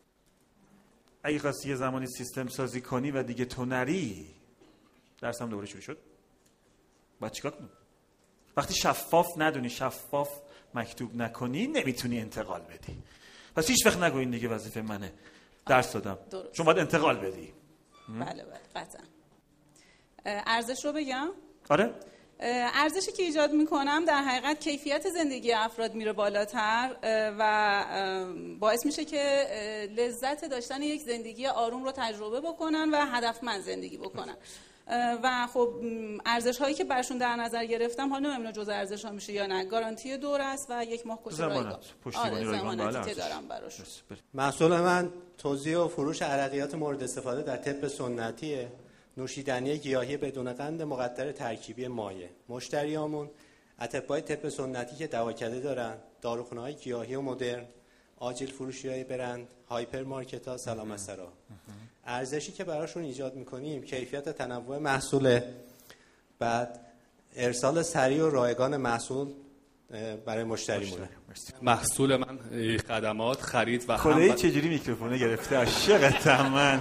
اگه خواستی یه زمانی سیستم سازی کنی و دیگه تو نری، درسم دوباره شروع شد، باید چیکار کنی؟ وقتی شفاف ندونی، شفاف مکتوب نکنی، نمیتونی انتقال بدی. پس هیچ وقت نگو این دیگه وظیفه منه، درس دادم. چون باید انتقال بدی. بله قطعا. ارزش رو بگم؟ آره. ارزشی که ایجاد میکنم در حقیقت کیفیت زندگی افراد میره بالاتر و باعث میشه که لذت داشتن یک زندگی آروم رو تجربه بکنن و هدفمند زندگی بکنن. و خب ارزش هایی که برشون در نظر گرفتم، حالا نمیدونم جزء ارزش ها میشه یا نه، گارانتی دور است و یک ماه کش رایگان. ضمانتی که دارم براشون. محصول من توزیع و فروش عرقیات مورد استفاده در طب سنتیه. نوشیدنی گیاهی بدون قند مقطر ترکیبی مایع. مشتریامون اطباء طب سنتی که دواکده دارن، داروخانه‌های گیاهی و مدرن، آجیل فروشی‌های برند، هایپر مارکت‌ها، سلام سرا. ارزشی که براشون ایجاد می‌کنیم کیفیت تنوع محصول، بعد ارسال سریع و رایگان محصول برای مشتریمونه. محصول من خدمات، خرید و خدایی چجوری میکروفونه گرفته؟ عاشقتم من.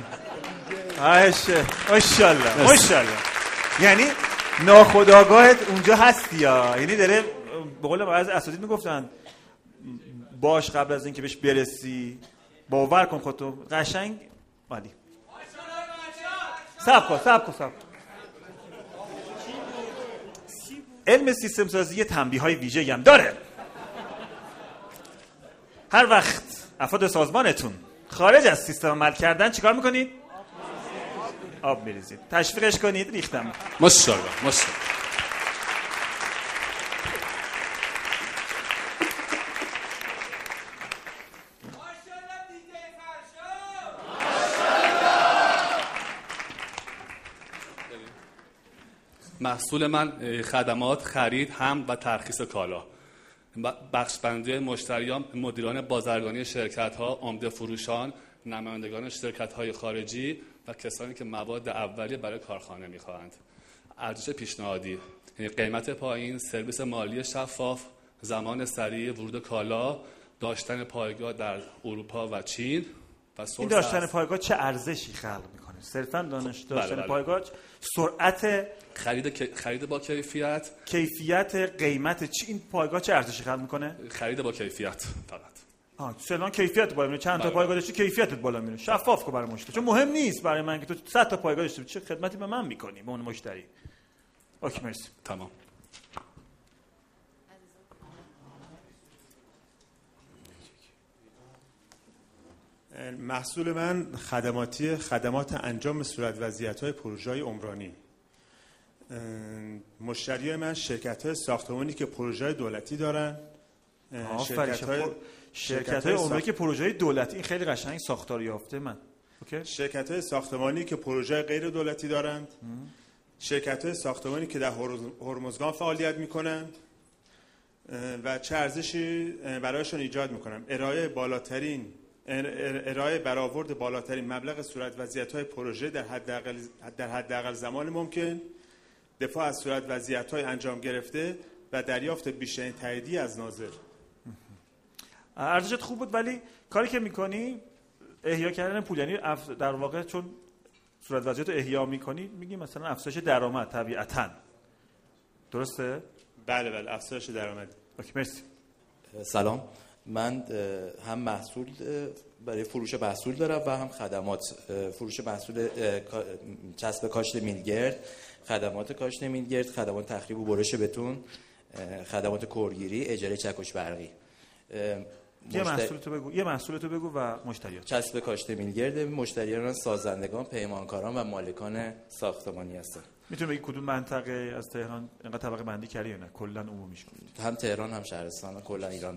ماشاءالله. یعنی ناخودآگاهت اونجا هستی یا یعنی داره به قول بعضی اساتید میگفتن باش قبل از اینکه بهش برسی باور کن خودتو قشنگ. عالی. صبر کن. علم سیستم سازی یه تنبیه‌های ویژه‌ای هم داره. هر وقت افراد سازمانتون خارج از سیستم عمل کردن چیکار میکنید؟ آب میریزید. تشویقش کنید. ریختم. ماشاءالله. محصول من خدمات، خرید، حمل و ترخیص کالا. بخشبندی مشتریان، مدیران بازرگانی شرکت‌ها، عمده فروشان، نمایندگان شرکت‌های خارجی و کسانی که مواد اولیه برای کارخانه می‌خواهند. ارزش پیشنهادی، قیمت پایین، سرویس مالی شفاف، زمان سریع ورود کالا، داشتن پایگاه در اروپا و چین و این داشتن پایگاه چه ارزشی خلق می‌کنه؟ صرفاً داشتن پایگاه، سرعت خرید با کیفیت قیمت این پایگاه چه ارزشی خلق می‌کنه؟ خرید با کیفیت فقط. سلام کیفیت بالا میره. چند تا پایگاه داشتی کیفیتت بالا میره. شفاف کن برای مشتری. چون مهم نیست برای من که تو 100 تا پایگاه داشته چه خدمتی به من می‌کنی به اون مشتری. اوکی مرسی. تمام. محصول من خدمات انجام صورت وضعیت‌های پروژه‌های عمرانی. مشتری من شرکت‌های ساختمانی که پروژه دولتی دارن، شرکت‌های عمرانی که پروژه دولتی. این خیلی قشنگ ساختار یافته من. اوکی. شرکت‌های ساختمانی که پروژه غیر دولتی دارند، شرکت‌های ساختمانی که در هرمزگان فعالیت می‌کنند و چه ارزشی برایشون ایجاد می‌کنم. ارائه بالاترین ارائه برآورد بالاترین مبلغ صورت وضعیت‌های پروژه در حداقل زمان ممکن، دفاع از صورت وضعیت‌های انجام گرفته و دریافت بیشترین تاییدیه از ناظر. ارزشت خوب بود، ولی کاری که میکنی احیا کردن پول، یعنی در واقع چون صورت وضعیت رو احیا میکنی میگی مثلا افزایش درآمد طبیعتاً. درسته؟ بله افزایش درآمد. اوکی، مرسی. سلام، من هم محصول برای فروش محصول دارم و هم خدمات، فروش محصول چسب کاشت میلگرد، خدمات کاشت میلگرد، خدمات تخریب و برش بتون، خدمات کورگیری، اجاره چکش برقی. یه محصولتو بگو و مشتریات. چسب کاشت میلگرد، مشتریان سازندگان، پیمانکاران و مالکان ساختمانی هستن. میتونی بگی کدوم منطقه از تهران اینقدر طبقه بندی کردی یا نه؟ کلا عمومیش گفتی؟ هم تهران هم شهرستان و کلا ایران.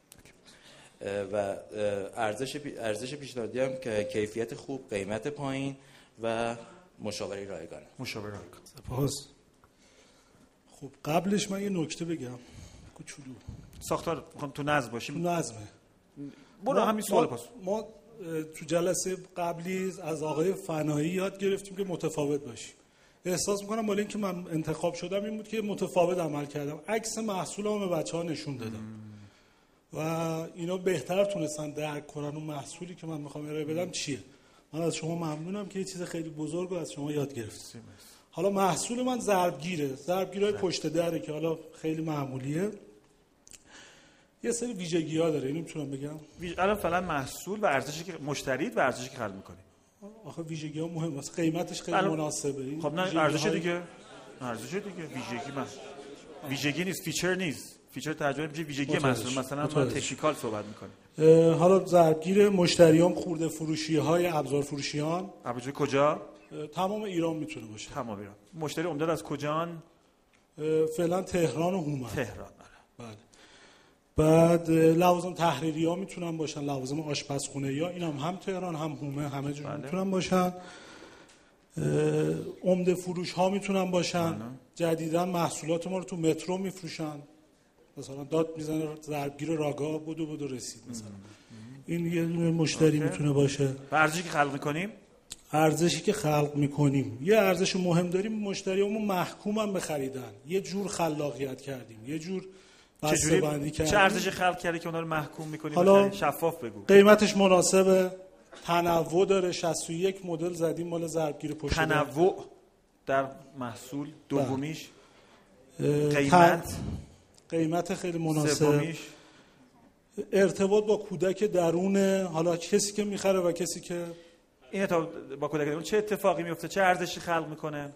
و ارزش پیشنهادی هم که کیفیت خوب، قیمت پایین و مشاوره رایگان. سپاس. خب قبلش من یه نکته بگم کوچولو. ساختار میخوام تو نظم باشیم. تو نظمه. برو همین سوال پاس. ما تو جلسه قبلی از آقای فنایی یاد گرفتیم که متفاوت باشیم. احساس میکنم مال این که من انتخاب شدم این بود که متفاوت عمل کردم. عکس محصولم به بچه‌ها نشون دادم. و اینا بهتر تونستن درک کنن اون محصولی که من میخوام ارائه بدم چیه. من از شما ممنونم که یه چیز خیلی بزرگ رو از شما یاد گرفتم. حالا محصول من ضربگیره، ضربگیرهای پشت دره که حالا خیلی معمولیه. یه سری ویژگی‌ها داره، اینو میتونم بگم. الان فعلا محصول و ارزشی که مشتریت و ارزشی که خلق می‌کنی. آخه ویژگی‌ها مهمه، قیمتش خیلی مناسبه. خب نه ارزش دیگه. ویژگی نیست، فیچر نیست. فیچر ترجمه میشه ویژگی محصول. مثلا ما تکنیکال صحبت می‌کنیم. حالا ضربگیر مشتریان خورده فروشی‌های ابزار فروشیان. ابزار کجا؟ تمام ایران میتونه باشه. تمام ایران. مشتری عمده از کجان؟ فعلا تهران و هومن. تهران. بله. بعد لوازم تحریری ها میتونن باشن، لوازم آشپزخونه ها، این هم تهران هم هومه، همه جور میتونن باشن. عمده فروش ها میتونن باشن. جدیداً محصولات ما رو تو مترو میفروشن، مثلا داد میزنه ضربگیر راگا بدو رسید مثلا. این یه مشتری میتونه باشه. ارزشی که خلق میکنیم، ارزشی که خلق میکنیم یه ارزش مهم داریم، مشتریامون محکومن به خریدن. یه جور خلاقیت کردیم، یه جور بسته بندی کردیم. چه ارزشی خلق کردی که اونا رو محکوم میکنی؟ حالا شفاف بگو. قیمتش مناسبه، تنوع داره، 61 مدل زدیم مال ضربگیر پشت. تنوع در محصول. دومیش قیمت خیلی مناسب. ارتباط با کودک درونه، حالا کسی که میخره و کسی که این تا با کودک درون چه اتفاقی میفته؟ چه ارزشی خلق میکنه؟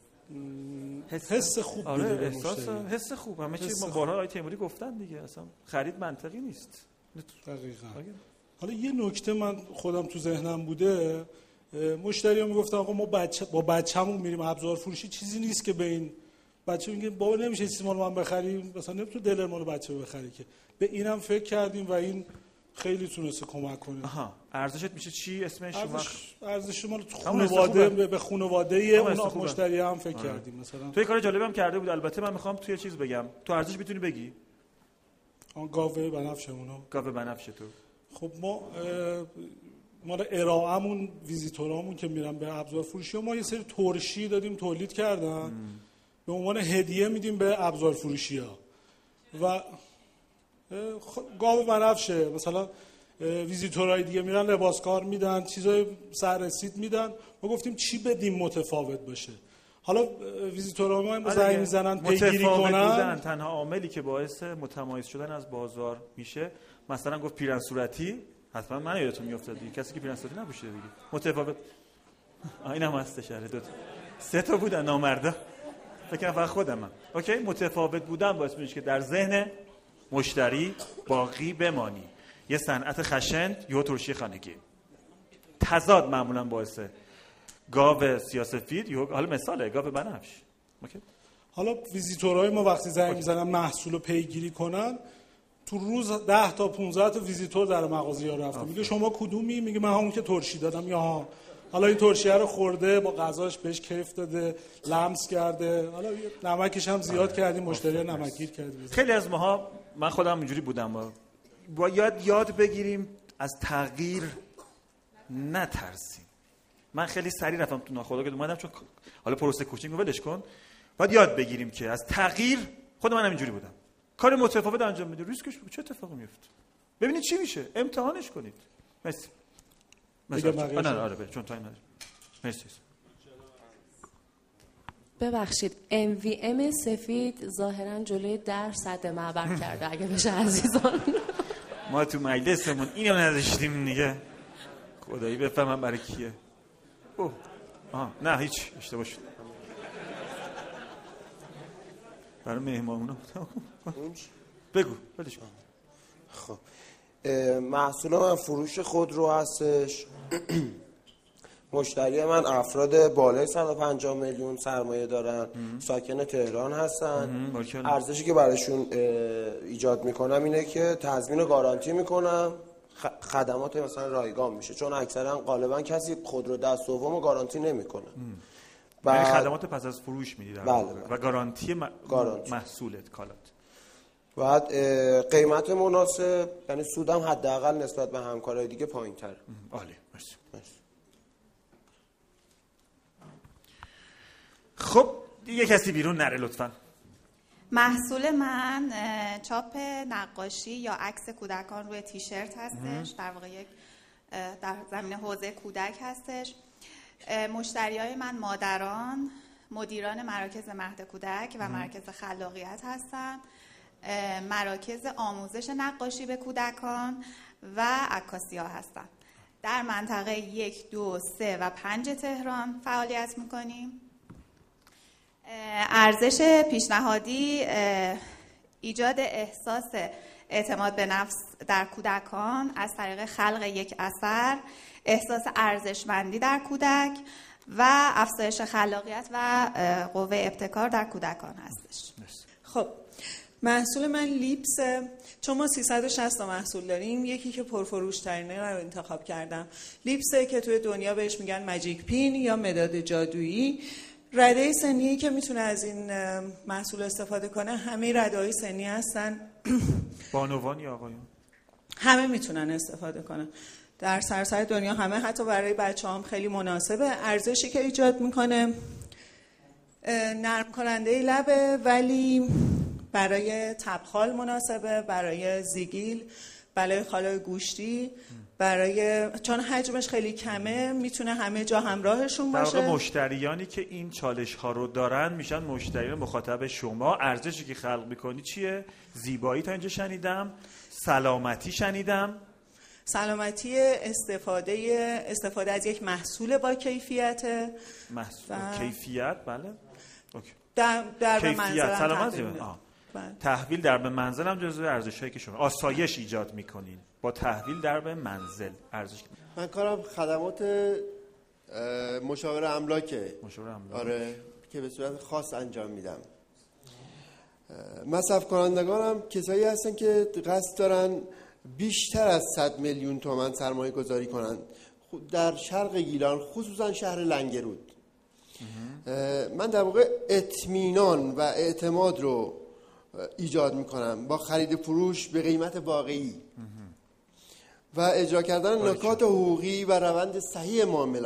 حس خوب. حس خوب. همه چیز ما بارها آقای تیموری گفتن دیگه، اصلا خرید منطقی نیست. دقیقاً. حالا یه نکته من خودم تو ذهنم بوده، مشتری‌ها میگفتن آقا ما با بچه‌مون میریم ابزار فروشی، چیزی نیست که به این بچه میگه بابا نمیشه چیزی مال من بخریم، مثلا نمیتونه دلر مال بچه بخری که. به اینم فکر کردیم و این خیلی تونسته کمک کنه. ارزشت میشه چی اسمش؟ ارزش مال خانواده به خانواده اون مشتری هم فکر کردیم. مثلا تو یه کار جالبی هم کرده بود. البته من میخوام توی چیز بگم، تو ارزش میتونی بگی؟ گاوه بنفشمونو. گاوه بنفش تو. خب ما مال ارائه‌مون ویزیتورامون که میرن به ابزار فروشی ما یه سری ترشی دادیم تولید کردن به عنوان هدیه میدیم به ابزار فروشی‌ها و گاو بنفشه. مثلا ویزیتورهای دیگه میرن لباسکار میدن، چیزای سررسید میدن. ما گفتیم چی بدیم متفاوت باشه. حالا ویزیتورها ما زنگ میزنن پیگیری کنن. تنها عاملی که باعث متمایز شدن از بازار میشه، مثلا گفت پیرن صورتی، حتما من یادتون میافتاد دیگه، کسی که پیرن صورتی نپوشیده دیگه متفاوت. اینم هستش. دو تا 3 تا بودن نامردا، فکر کنم خودم. اوکی، متفاوت بودن باعث میشه که در ذهن مشتری باقی بمانی. یه صنعت خشن یا ترشی خانگی. تضاد معمولا باعث گاو سیاه‌سفید یا حالا مثاله گاو بنفش. اوکی. حالا ویزیتورهای ما وقتی زنگ میزنن محصولو پیگیری کنن، تو روز 10 تا 15 تا ویزیتور در مغازه‌ها رفته. میگه شما کدومی؟ میگه من همون که ترشی دادم. یا حالا این ترشیه رو خورده، با غذاش بهش کیف داده، لمس کرده، حالا نمکش هم زیاد کردیم، مشتری نمکگیر کردیم. خیلی از ماها، من خودم اینجوری بودم، باید یاد بگیریم از تغییر نترسیم. من خیلی سریع رفتم تو ناخودآگاه اومدم، چون حالا پروسه کوچینگ رو ولش کن. باید یاد بگیریم که از تغییر، خود من همینجوری بودم، کار متفاوت انجام میده، ریسکش بگو چه اتفاقی میفته، ببینید چی میشه، امتحانش کنید. مرسی. آره چون تایم نداریم. مرسی. ببخشید MVM سفید ظاهرا جلوی در سد معبر کرده اگه بشه عزیزان. ما تو مجلسمون اینو نداشتیم دیگه. خدایی بفهمم برای کیه. نه هیچ اشتباه شد. برای مهمانونا. بگو ولش کن. خب محصول من فروش خودرو هستش. مشتری من افراد بالای 150 میلیون سرمایه دارن، ساکن تهران هستن. ارزشی که براشون ایجاد میکنم اینه که تضمین و گارانتی میکنم، خدمات مثلا رایگان میشه، چون اکثرا غالبا کسی خودرو دست دومو گارانتی نمیکنه. یعنی خدمات پس از فروش میدید و گارانتی محصولت کالات. بعد قیمت مناسب، یعنی سودم حداقل نسبت به همکارای دیگه پایین‌تره. عالی، مرسی. خب دیگه کسی بیرون نره لطفاً. محصول من چاپ نقاشی یا عکس کودکان روی تیشرت هستش. در واقع یک در زمینه حوزه کودک هستش. مشتریای من مادران، مدیران مراکز مهد کودک و مراکز خلاقیت هستند، مراکز آموزش نقاشی به کودکان و عکاسی‌ها هستند. در منطقه 1، 2، 3 و 5 تهران فعالیت می‌کنیم. ارزش پیشنهادی ایجاد احساس اعتماد به نفس در کودکان از طریق خلق یک اثر، احساس ارزشمندی در کودک و افزایش خلاقیت و قوه ابتکار در کودکان هستش. خب محصول من لیپسه. چون ما 360 تا محصول داریم، یکی که پرفروش ترینه رو انتخاب کردم. لیپسه که توی دنیا بهش میگن ماجیک پین یا مداد جادویی. رده سنی که میتونه از این محصول استفاده کنه همه رده‌های سنی هستن. بانوان یا آقایون؟ همه میتونن استفاده کنن. در سراسر دنیا همه، حتی برای بچه‌هام خیلی مناسبه. ارزشی که ایجاد میکنه نرم کننده لبه، ولی برای تبخال مناسبه، برای زیگیل، برای خالای گوشتی، چون حجمش خیلی کمه میتونه همه جا همراهشون باشه. در واقع مشتریانی که این چالش ها رو دارن میشن مشتریان مخاطب شما. ارزشی که خلق میکنی چیه؟ زیبایی تا اینجا شنیدم، سلامتی شنیدم. سلامتی استفاده از یک محصول با کیفیت. کیفیت بله. اوکی. در به منزل سلامتی. تحویل در به منزل هم جزو ارزش‌هایی که شما آسایش ایجاد میکنین با تحویل در به منزل. ارزش من کارم خدمات مشاور املاکه. آره که به صورت خاص انجام میدم. مصرف کنندگانم کسایی هستن که قصد دارن بیشتر از 100 میلیون تومان سرمایه گذاری کنن در شرق گیلان، خصوصا شهر لنگرود. من در واقع اطمینان و اعتماد رو ایجاد میکنم با خرید فروش به قیمت واقعی و اجرا کردن نکات حقوقی و روند صحیح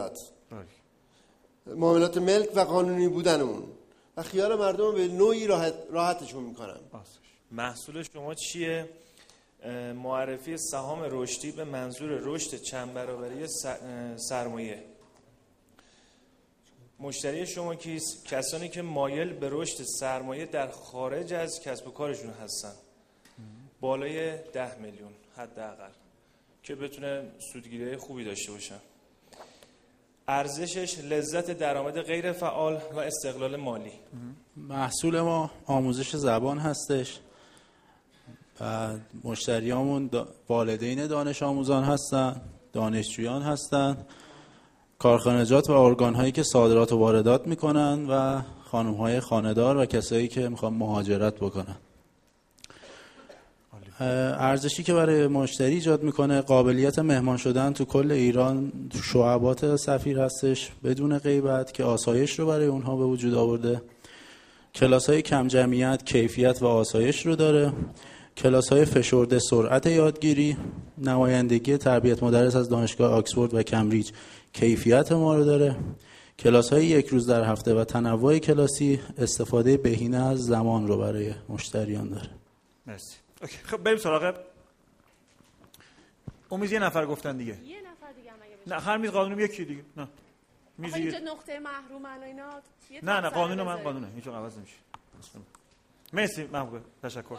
معاملات ملک و قانونی بودن اون و خیال مردم به نوعی راحتشون میکنم. محصول شما چیه؟ معرفی سهام رشدی به منظور رشد چند برابری سرمایه. مشتری شما کیست؟ کسانی که مایل به رشد سرمایه در خارج از کسب و کارشون هستن، بالای 10 میلیون حداقل، که بتونه سودگیری خوبی داشته باشن. ارزشش لذت درآمد غیر فعال و استقلال مالی. محصول ما آموزش زبان هستش. بعد مشتریامون والدین دانش آموزان هستن، دانشجویان هستن، کارخانجات و ارگان هایی که صادرات و واردات میکنن و خانم های خانه‌دار و کسایی که میخوان مهاجرت بکنن. ارزشی که برای مشتری ایجاد میکنه قابلیت مهمان شدن تو کل ایران، شعبات سفیر هستش بدون غیبت که آسایش رو برای اونها به وجود آورده. کلاس های کم جمعیت، کیفیت و آسایش رو داره. کلاس های فشرده سرعت یادگیری نمایندگی تربیت مدرس از دانشگاه آکسفورد و کمبریج کیفیت ما رو داره. کلاس‌های یک روز در هفته و تنوع کلاسی استفاده بهینه از زمان رو برای مشتریان داره. مرسی. اوکی. خب بریم سراغ امید. یه نفر گفتن دیگه. یه نفر دیگه هم اگه نه هر میز قانونم یکی دیگه. نه. میز اینجا نقطه محرومن و اینا. نه قانون من قانونه. هیچ وقت عوض نمیشه. مرسی محمود. تشکر.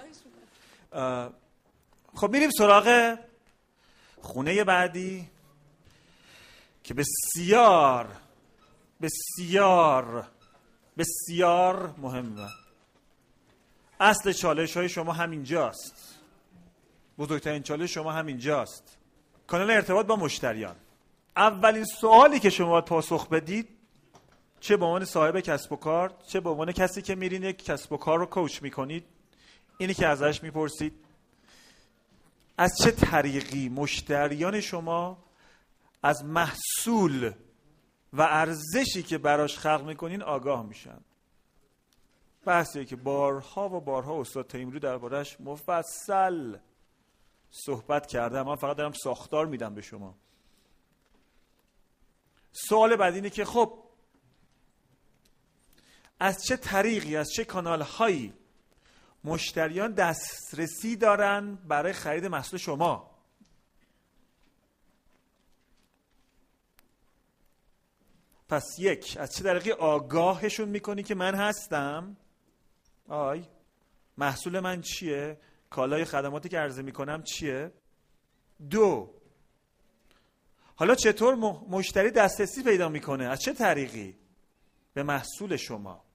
خب میریم سراغ خونه بعدی که بسیار بسیار بسیار مهمه. اصل چالش های شما همینجاست. بزرگترین چالش شما همینجاست. کانال ارتباط با مشتریان. اولین سوالی که شما باید پاسخ بدید، چه به عنوان صاحب کسب و کار، چه به عنوان کسی که میرین یک کسب و کار رو کوچ میکنید، اینی که ازش میپرسید از چه طریقی مشتریان شما از محصول و ارزشی که براش خلق میکنین آگاه میشن. بحثی که بارها و بارها استاد تیموری دربارش مفصل صحبت کرده. من فقط دارم ساختار میدم به شما. سوال بعد اینه که خب از چه طریقی، از چه کانال هایی مشتریان دسترسی دارن برای خرید محصول شما؟ پس یک، از چه طریقی آگاهشون میکنی که من هستم؟ محصول من چیه؟ کالای خدماتی که عرضه میکنم چیه؟ دو، حالا چطور مشتری دسترسی پیدا میکنه؟ از چه طریقی به محصول شما؟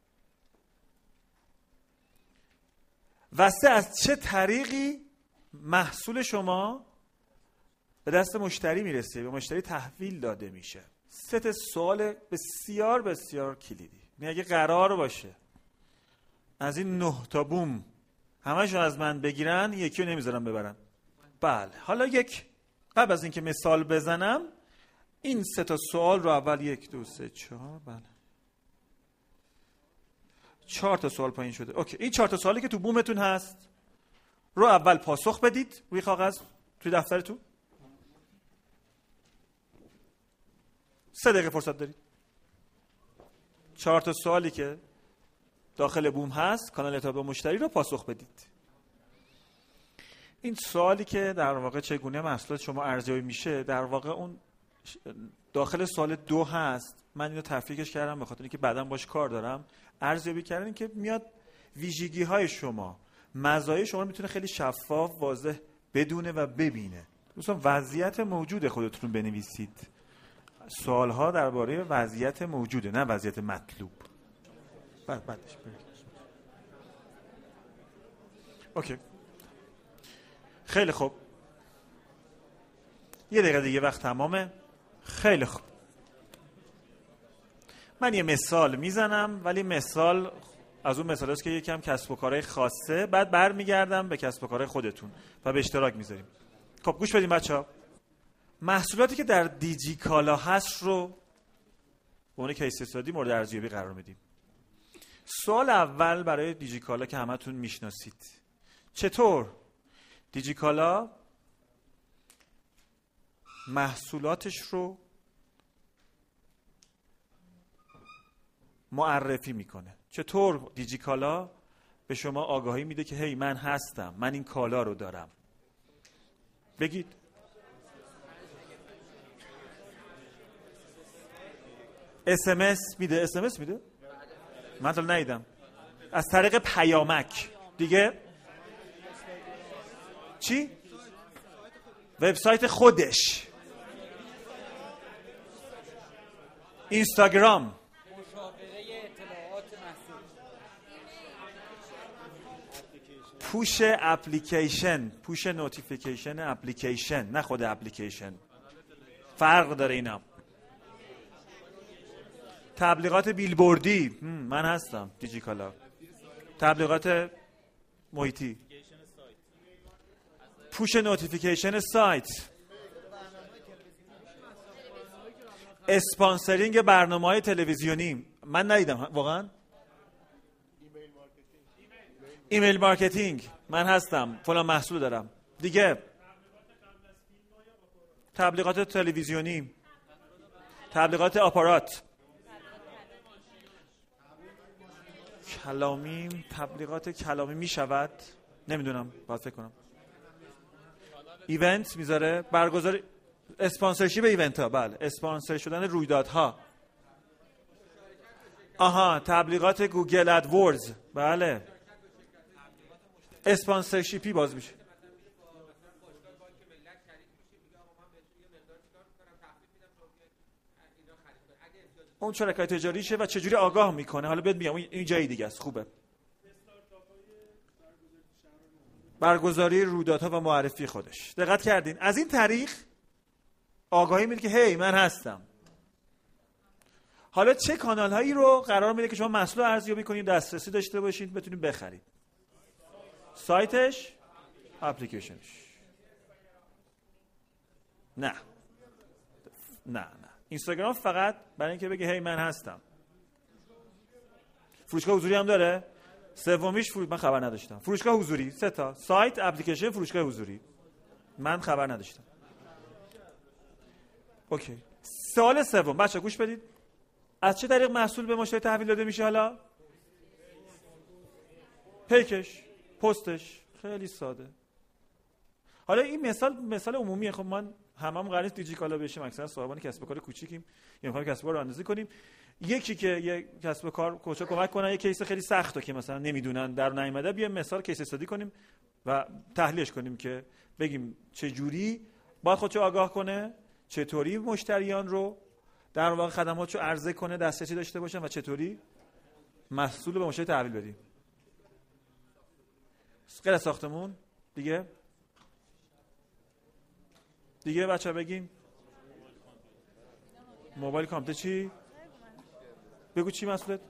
و سه، از چه طریقی محصول شما به دست مشتری میرسه، به مشتری تحویل داده میشه؟ سه تا سوال بسیار بسیار کلیدی. اگه قرار باشه از این 9 تا بوم همشون از من بگیرن، یکی رو نمیذارم ببرن. بله، حالا یک قبل از اینکه مثال بزنم این 3 تا سوال رو اول 1 2 3 4 بله 4 تا سوال پایین شده. اوکی، این 4 تا سوالی که تو بومتون هست رو اول پاسخ بدید روی کاغذ توی دفترتون. 3 دقیقه فرصت دارید. 4 تا سوالی که داخل بوم هست، کانال ارتباط با مشتری رو پاسخ بدید. این سوالی که در واقع چگونه محصولات شما ارزیابی میشه، در واقع اون داخل سوال 2 هست. من اینو تفریقش کردم به خاطر اینکه بعداً باش کار دارم. ارزیابی کردن که میاد ویژگی های شما، مزایای شما رو میتونه خیلی شفاف، واضح بدونه و ببینه. دوستان وضعیت موجود خودتون بنویسید. سوال ها درباره وضعیت موجوده، نه وضعیت مطلوب. بعدش اوکی، خیلی خوب. 1 دقیقه دیگه وقت تمامه. خیلی خوب، من یه مثال میزنم، ولی مثال از اون مثال است که یکم کسب و کارهای خاصه، بعد برمیگردم به کسب و کارهای خودتون و به اشتراک میذاریم. خب گوش بدین بچه‌ها. محصولاتی که در دیجی کالا هست رو به عنوان کیس استادی مورد ارزیابی قرار میدیم. سوال اول برای دیجی کالا که همتون میشناسید، چطور دیجی کالا محصولاتش رو معرفی میکنه؟ چطور دیجی کالا به شما آگاهی میده که هی من هستم، من این کالا رو دارم؟ بگید. SMS میده. SMS میده؟ من تا ندیدم. از طریق پیامک. دیگه چی؟ وبسایت خودش، اینستاگرام، پوش اپلیکیشن، پوش نوتیفیکیشن اپلیکیشن، نه خود اپلیکیشن، فرق داره اینا. تبلیغات بیلبوردی، من هستم دیجی کالا. تبلیغات محیطی، پوش نوتیفیکیشن سایت، اسپانسرینگ برنامه‌های تلویزیونی. من ندیدم واقعا. ایمیل مارکتینگ، من هستم، فلان محصول دارم. دیگه تبلیغات تلویزیونی، تبلیغات آپارات، کلامی، تبلیغات کلامی می شود؟ نمیدونم، باید فکر کنم. ایونت میذاره، برگزار اسپانسرشیپ ایونت ها، بله، اسپانسر شدن رویدادها. آها، تبلیغات گوگل ادورز، بله، اسپانسرشیپی باز میشه. اون شرکای تجاریشه و چجوری آگاه میکنه؟ حالا بهت میگم، این جای دیگه است. خوبه. برگزاری رویدادها و معرفی خودش. دقت کردین؟ از این طریق آگاهی میده که هی من هستم. حالا چه کانال هایی رو قرار میده که شما محصول رو ارزیابی کنید، دسترسی داشته باشید، بتونید بخرید؟ سایتش، اپلیکیشنش. نه اینستاگرام فقط برای اینکه بگه هی من هستم. فروشگاه حضوری هم داره. سومیش من خبر نداشتم. فروشگاه حضوری 3 تا، سایت، اپلیکیشن، فروشگاه حضوری. من خبر نداشتم. اوکی. سوال سوم، بچه‌ها گوش بدید. از چه طریق محصول به مشتری تحویل داده میشه حالا؟ پیکش، پستش. خیلی ساده. حالا این مثال عمومیه. خب من هممون قراره دیجیکالا بشیم، اکثرا صاحبان کسب و کار کوچیکیم، یا می‌خوایم کسب و کار رو اندازی کنیم. یکی که یه کسب و کار کوچا کمک کنه، یه کیس خیلی سخته که مثلا نمیدونن، در نیامده، بیایم مثال کیس استادی کنیم و تحلیلش کنیم که بگیم چه جوری باید خودشو آگاه کنه، چطوری مشتریان رو در واقع خدماتشو عرضه کنه، دسترسی داشته باشن، و چطوری محصول به مشتری تحویل بدیم. غیر از ساختمون دیگه بچه‌ها بگین. موبایل کامپیوتر چی؟ بگو چی مسئولیت؟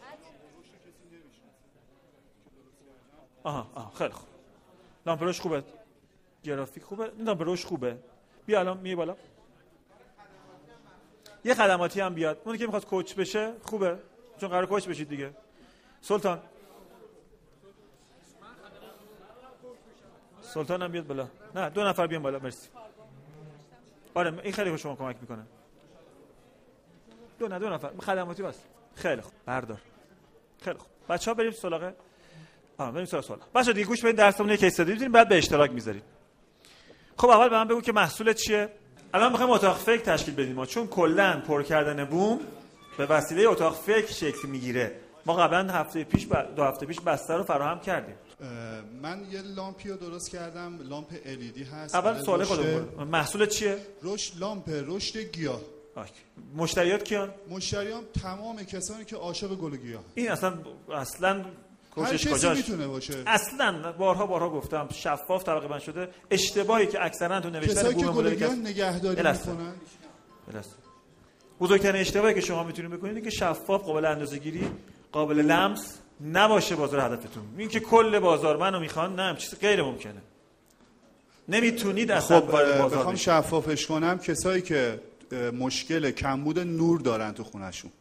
آها خیلی خوب. لامپ روش خوبه، گرافیک خوبه، لامپ روش خوبه. بیا الان می بالا. یه خدماتی هم بیاد. اونی که میخواد کوچ بشه خوبه، چون قرار کوچ بشید دیگه. سلطان هم بیاد بالا. نه 2 نفر بیان بالا. مرسی. آره این خیلی به شما کمک میکنه. 2 نفر خدماتی بس. خیلی خوب. بردار. خیلی خوب. بچه‌ها بریم سراغ سوال. بچه‌ها دیگه گوش بدین، درسمون یه کیس استادی می‌ذاریم، بعد به اشتراک می‌ذارید. خب اول به من بگو که محصولت چیه؟ الان می‌خوایم اتاق فکر تشکیل بدیم ما، چون کلاً پر کردن بوم به وسیله اتاق فکر شکل میگیره. ما قبلا 2 هفته پیش بستر رو فراهم کردیم. من یه لامپی رو درست کردم، لامپ LED هست. اول سوال خودم، محصولت چیه؟ لامپ رشد گیاه. مشتریات کیان؟ مشتریان تمام کسانی که عاشق گل گیاه. این اصلا کوشش کجاش؟ هر کسی میتونه باشه. اصلا بارها گفتم شفاف طبقه بند شده. اشتباهی که اکثرا تو نوشتن بوم گل گیاه نگهداری میکنن. بزرگترین اشتباهی که شما میتونید بکنید اینه که شفاف، قابل اندازه‌گیری، قابل لمس نباشه بازار هدفتون. این که کل بازار منو میخوان، نه، چیز غیر ممکنه. نمیتونید اصلا وارد بازار بخوام شفافش کنم، کسایی که مشکل کمبود نور دارن تو خونه‌شون.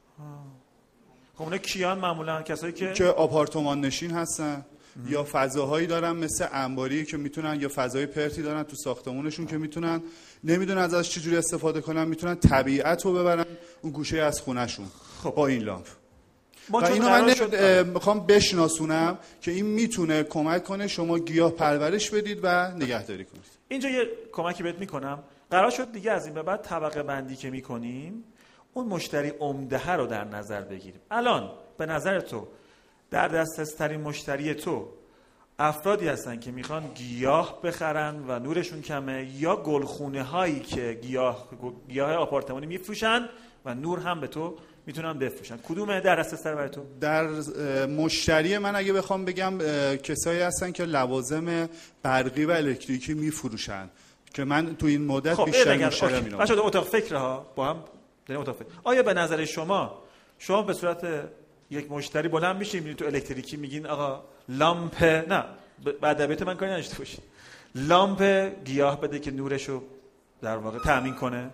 خب اونا کیان؟ معمولا کسایی که آپارتمان نشین هستن یا فضاهایی دارن مثل انباری که میتونن، یا فضای پرتی دارن تو ساختمونشون که میتونن، نمیدونن ازش چجوری استفاده کنن، میتونن طبیعت رو ببرن اون گوشه از خونه‌شون با این لامپ. و اینو من میخوام بشناسونم که این میتونه کمک کنه شما گیاه پرورش بدید و نگهداری کنید. اینجا یه کمکی بهت میکنم. قرار شد دیگه از این به بعد طبقه بندی که میکنیم اون مشتری عمده رو در نظر بگیریم. الان به نظر تو در دسترس‌ترین مشتری تو افرادی هستن که میخوان گیاه بخرن و نورشون کمه، یا گلخونه هایی که گیاه آپارتمانی میفروشن و نور هم به تو میتونن بفروشن؟ کدومه در دسترس‌تر برای تو؟ در مشتری من اگه بخوام بگم کسایی هستن که لوازم برقی و الکتریکی میفروشن که من تو این مدت بیشتر مشتری می‌بینم. بچه‌ها اتاق فکر ها با هم داریم اتاق فکر. آیا به نظر شما به صورت یک مشتری بلند میشین میرین تو الکتریکی میگین آقا لامپ، نه بعد ادبیات من کاری نداشته باشین، لامپ گیاه بده که نورشو در واقع تامین کنه؟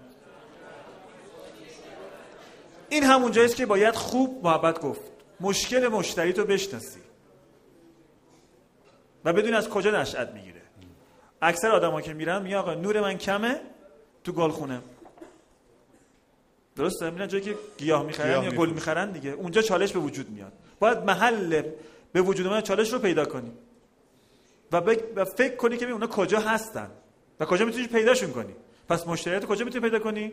این همون جاییه که باید خوب محبت گفت. مشکل مشتری تو بشناسی و بدون از کجا نشأت میگیره. اکثر آدما که میرن میگن آقا نور من کمه، تو گلخونه. درسته؟ میرن جایی که گیاه میخرن یا گل میخرن دیگه، اونجا چالش به وجود میاد. باید محل به وجود اومدن چالش رو پیدا کنی و فکر کنی که اونا کجا هستن و کجا میتونی پیداشون کنی. پس مشتریات کجا میتونی پیدا کنی؟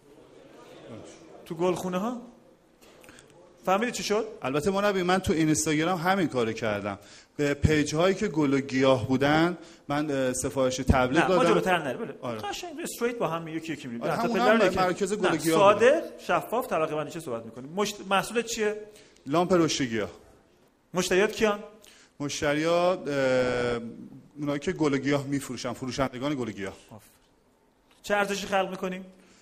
تو گلخونه ها. فهمیدی چی شد؟ البته مربی من تو اینستاگرام همین کارو کردم. به پیج هایی که گل و گیاه بودن من سفارش تبلیغ دادم. ما جلوتر نره. بله. آره. قشنگ استریت با هم یکی یکی میبینیم. همون هم مرکز گل و گیاه. ساده، شفاف، طبقه بندی چه صحبت می‌کنیم. محصول چیه؟ لامپ رشد گیاه. مشتریات کیان؟ مشتریات اونایی که گل و گیاه میفروشن، فروشندگان گل و گیاه. چه ارزشی خلق می‌کنیم؟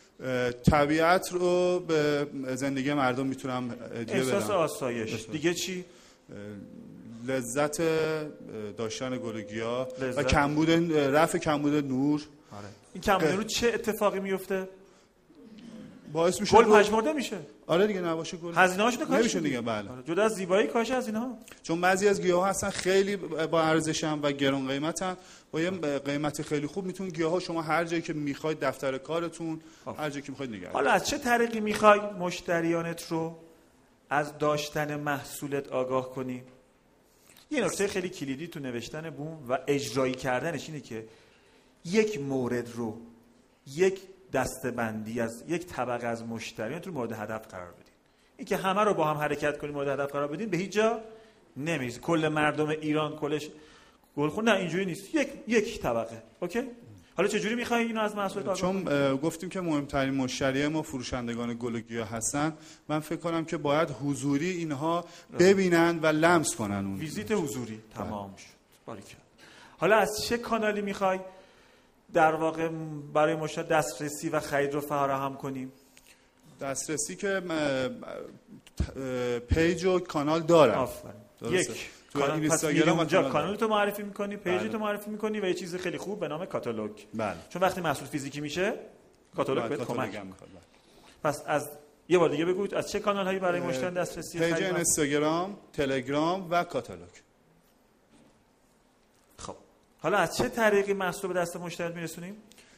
طبیعت رو به زندگی مردم میتونم هدیه بدم. احساس آسایش. دیگه چی؟ لذت داشتن گل و گیاه و کمبود رفع کمبود نور. آره. این کمبود نور چه اتفاقی میفته؟ باعث میشه گل پژمرده میشه. آره دیگه، نباشه گل هزینه‌هاش رو کاهش نمیشه دیگه. بله. جدا از زیبایی کاهش هزینه‌ها. چون بعضی از گیاها هستن خیلی با ارزشن و گران قیمتن، با یه قیمت خیلی خوب میتون گیاها شما هر جایی که میخواید، دفتر کارتون، هر جایی که میخواید نگه. حالا از چه طریقی میخوای مشتریانت رو از داشتن محصولت آگاه کنی؟ یه نکته خیلی کلیدی تو نوشتن بوم و اجرایی کردنش اینه که یک مورد رو، یک دسته‌بندی از یک طبقه از مشتریان تو مورد هدف قرار بدین. این که همه رو با هم حرکت کنیم مورد هدف قرار بدین به هیچ جا نمیرسه. کل مردم ایران کلش گلخون نه، اینجوری نیست. یک طبقه. اوکی؟ حالا چه جوری می‌خوای اینو از محصول آگاه چون گفتیم که مهمترین مشتری ما فروشندگان گل و گیاه هستن، من فکر کنم که باید حضوری اینها ببینن و لمس کنن اون ویزیت حضوری تمام شد. باریکلا. حالا از چه کانالی می‌خوای در واقع برای مشتری دسترسی و خرید رو فراهم کنیم؟ دسترسی که پیج و کانال دارم. آفرین. یک کانال، پس اونجا کانال تو معرفی می‌کنی، پیج تو معرفی می‌کنی و یه چیز خیلی خوب به نام کاتالوگ. بله. چون وقتی محصول فیزیکی میشه کاتالوگ بهت کمک می‌کنه. پس از یه بار دیگه بگو از چه کانال‌هایی برای مشتری دسترسی پیج اینستاگرام، تلگرام و کاتالوگ. خب حالا از چه طریقی محصول به دست مشتری میرسونیم؟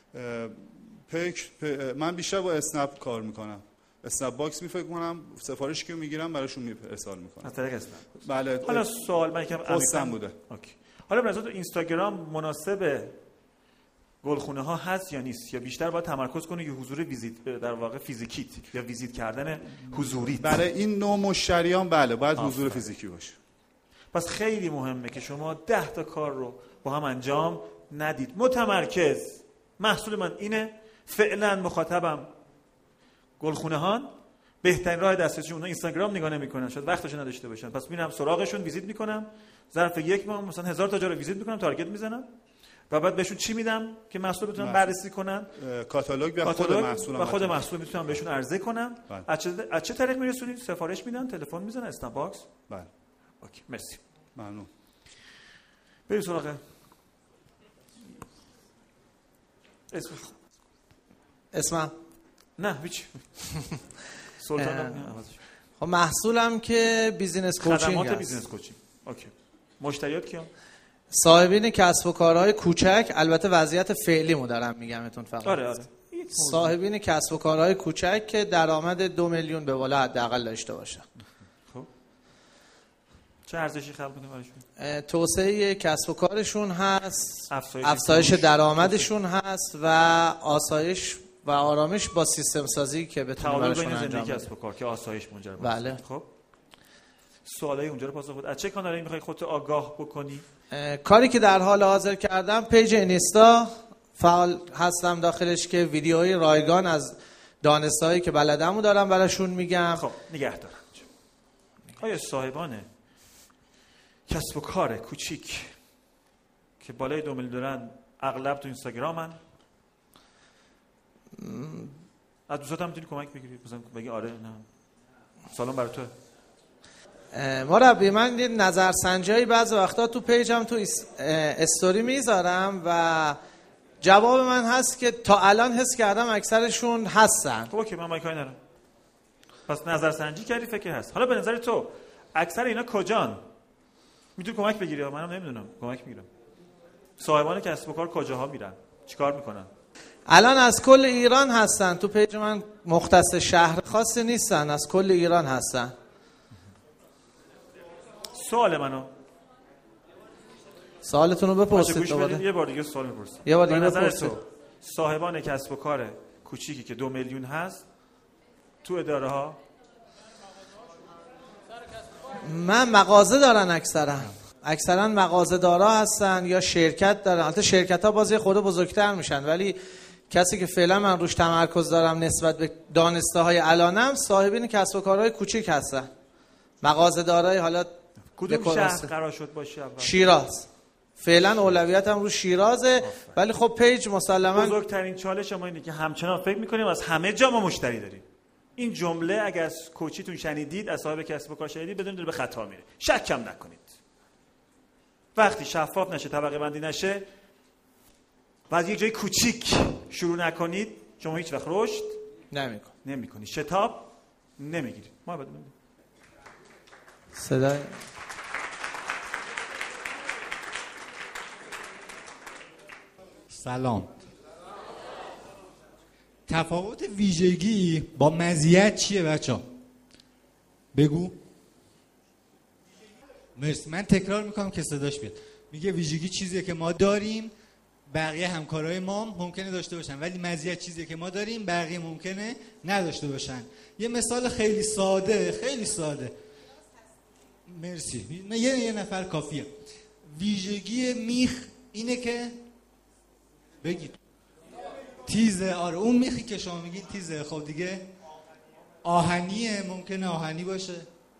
من بیشتر با اسنپ کار میکنم. اسنپ باکس فکر کنم سفارشی که میگیرم براشون ارسال میکنم. از طریق اسنپ. بله. حالا سوال من یکم عمیق‌تر بوده. اوکی. حالا به نظر اینستاگرام مناسب گلخونه ها هست یا نیست، یا بیشتر باید تمرکز کنه که حضور ویزیت در واقع فیزیکیت یا ویزیت کردن حضوری؟ برای این نوع مشتریان بله باید حضور فیزیکی باشه. پس خیلی مهمه که شما 10 تا کار رو با هم انجام ندید. متمرکز. محصول من اینه، فعلا مخاطبم گلخونه هان، بهترین راه دسترسی اونها اینستاگرام نگاه نمیکنن، شاید وقتشو نداشته باشن، پس میرم سراغشون، ویزیت میکنم، ظرف یک ماه مثلا 1000 تا جا رو ویزیت میکنم، تارگت میزنم و بعد بهشون چی میدم که محصول بتونن بررسی کنن؟ کاتالوگ و خود محصول. و خود محصول میتونم بهشون عرضه کنم. از چه طریق میرسونید؟ سفارش میدن، تلفن میزنن، اسنپ باکس؟ بله. اوکی، مرسی. ممنون. بریم سراغ اسمم نه هیچ. سلطان. خب محصولم که بیزینس کوچینگ خدمات بیزینس کوچینگ. اوکی. مشتریات کیان؟ صاحبین کسب و کارهای کوچک، البته وضعیت فعلیمو دارم میگمتون فقط. آره. صاحبین کسب و کارهای کوچک که درآمد 2 میلیون به بالا حداقل داشته باشن. خب چه ارزشی خلق کنیم براشون؟ توسعه کسب و کارشون هست، افزایش درآمدشون هست و آسایش و آرامش با سیستم سازی که بتونه براشون انجام بده. کسب و کار که آسایش منجر بشه. بله. خب سوالای اونجا رو پاسخ بده. از چه کانالی میخوای خودت آگاه بکنی؟ کاری که در حال حاضر کردم پیج اینستا فعال هستم داخلش که ویدیوهای رایگان از دانستهایی که بلدمو دارم براشون میگم. خب نگه دارم. آیا صاحبان کسب و کار کوچیک که بالای 2 میلیون دارن اغلب تو اینستاگرامن؟ از دوستاتم میتونی کمک بگیری، مثلا بگی آره نه سلام برای تو. مربی من یه نظرسنجی بعضی وقتا تو پیجم تو استوری میذارم و جواب من هست که تا الان حس کردم اکثرشون هستن. خب اوکی، من مایکای ندارم. پس نظرسنجی کردی فکر هست. حالا به نظر تو اکثر اینا کجان؟ میتونی کمک بگیری؟ منم نمیدونم، کمک میگیرم. صاحبان کسب و کار کجاها میرن؟ چیکار میکنن؟ الان از کل ایران هستن، تو پیج من مختص شهر خاصی نیستن، از کل ایران هستن. سوال منو سوالتون رو بپرسید دوباره. یه بار دیگه سوال میپرسم. یه بار دیگه بپرسید. صاحبان کسب و کار کوچیکی که 2 میلیون هست تو اداره ها، من مغازه دارن اکثرا مغازه دارا هستن یا شرکت دارن. البته شرکت ها بازی خود بزرگتر میشن، ولی کسی که فعلا من روش تمرکز دارم نسبت به دانسته های الانم صاحبین کسب و کارهای کوچیک هستن. مغازه دارای حالا کدوم شهر قرار شد باشه؟ شیراز. فعلا اولویتم رو شیرازه، ولی خب پیج مسلما بزرگترین چالش ما اینه که همچنان فکر میکنیم از همه جا ما مشتری داریم. این جمله اگر از کوچیتون شنیدید، از صاحب کسب و کار شنیدید، بدونید به خطا میره. شکم نکنید. وقتی شفاف نشه، طبقه بندی نشه و از یک جای کوچیک شروع نکنید، شما هیچ وقت رشد نمی‌کنید. شتاب نمیگیرید. ما بدونید. صدای سلام. تفاوت ویژگی با مزیت چیه بچه‌ها؟ بگو. مرسی. من تکرار میکنم که صداش بیاد. میگه ویژگی چیزیه که ما داریم، بقیه همکارای ما ممکنه داشته باشن، ولی مزیت چیزیه که ما داریم، بقیه ممکنه نداشته باشن. یه مثال خیلی ساده. مرسی. یه نفر کافیه. ویژگی میخ اینه که بگید تیزه. آره اون میخی که شما میگید تیزه. خب دیگه آهنیه، ممکنه آهنی باشه.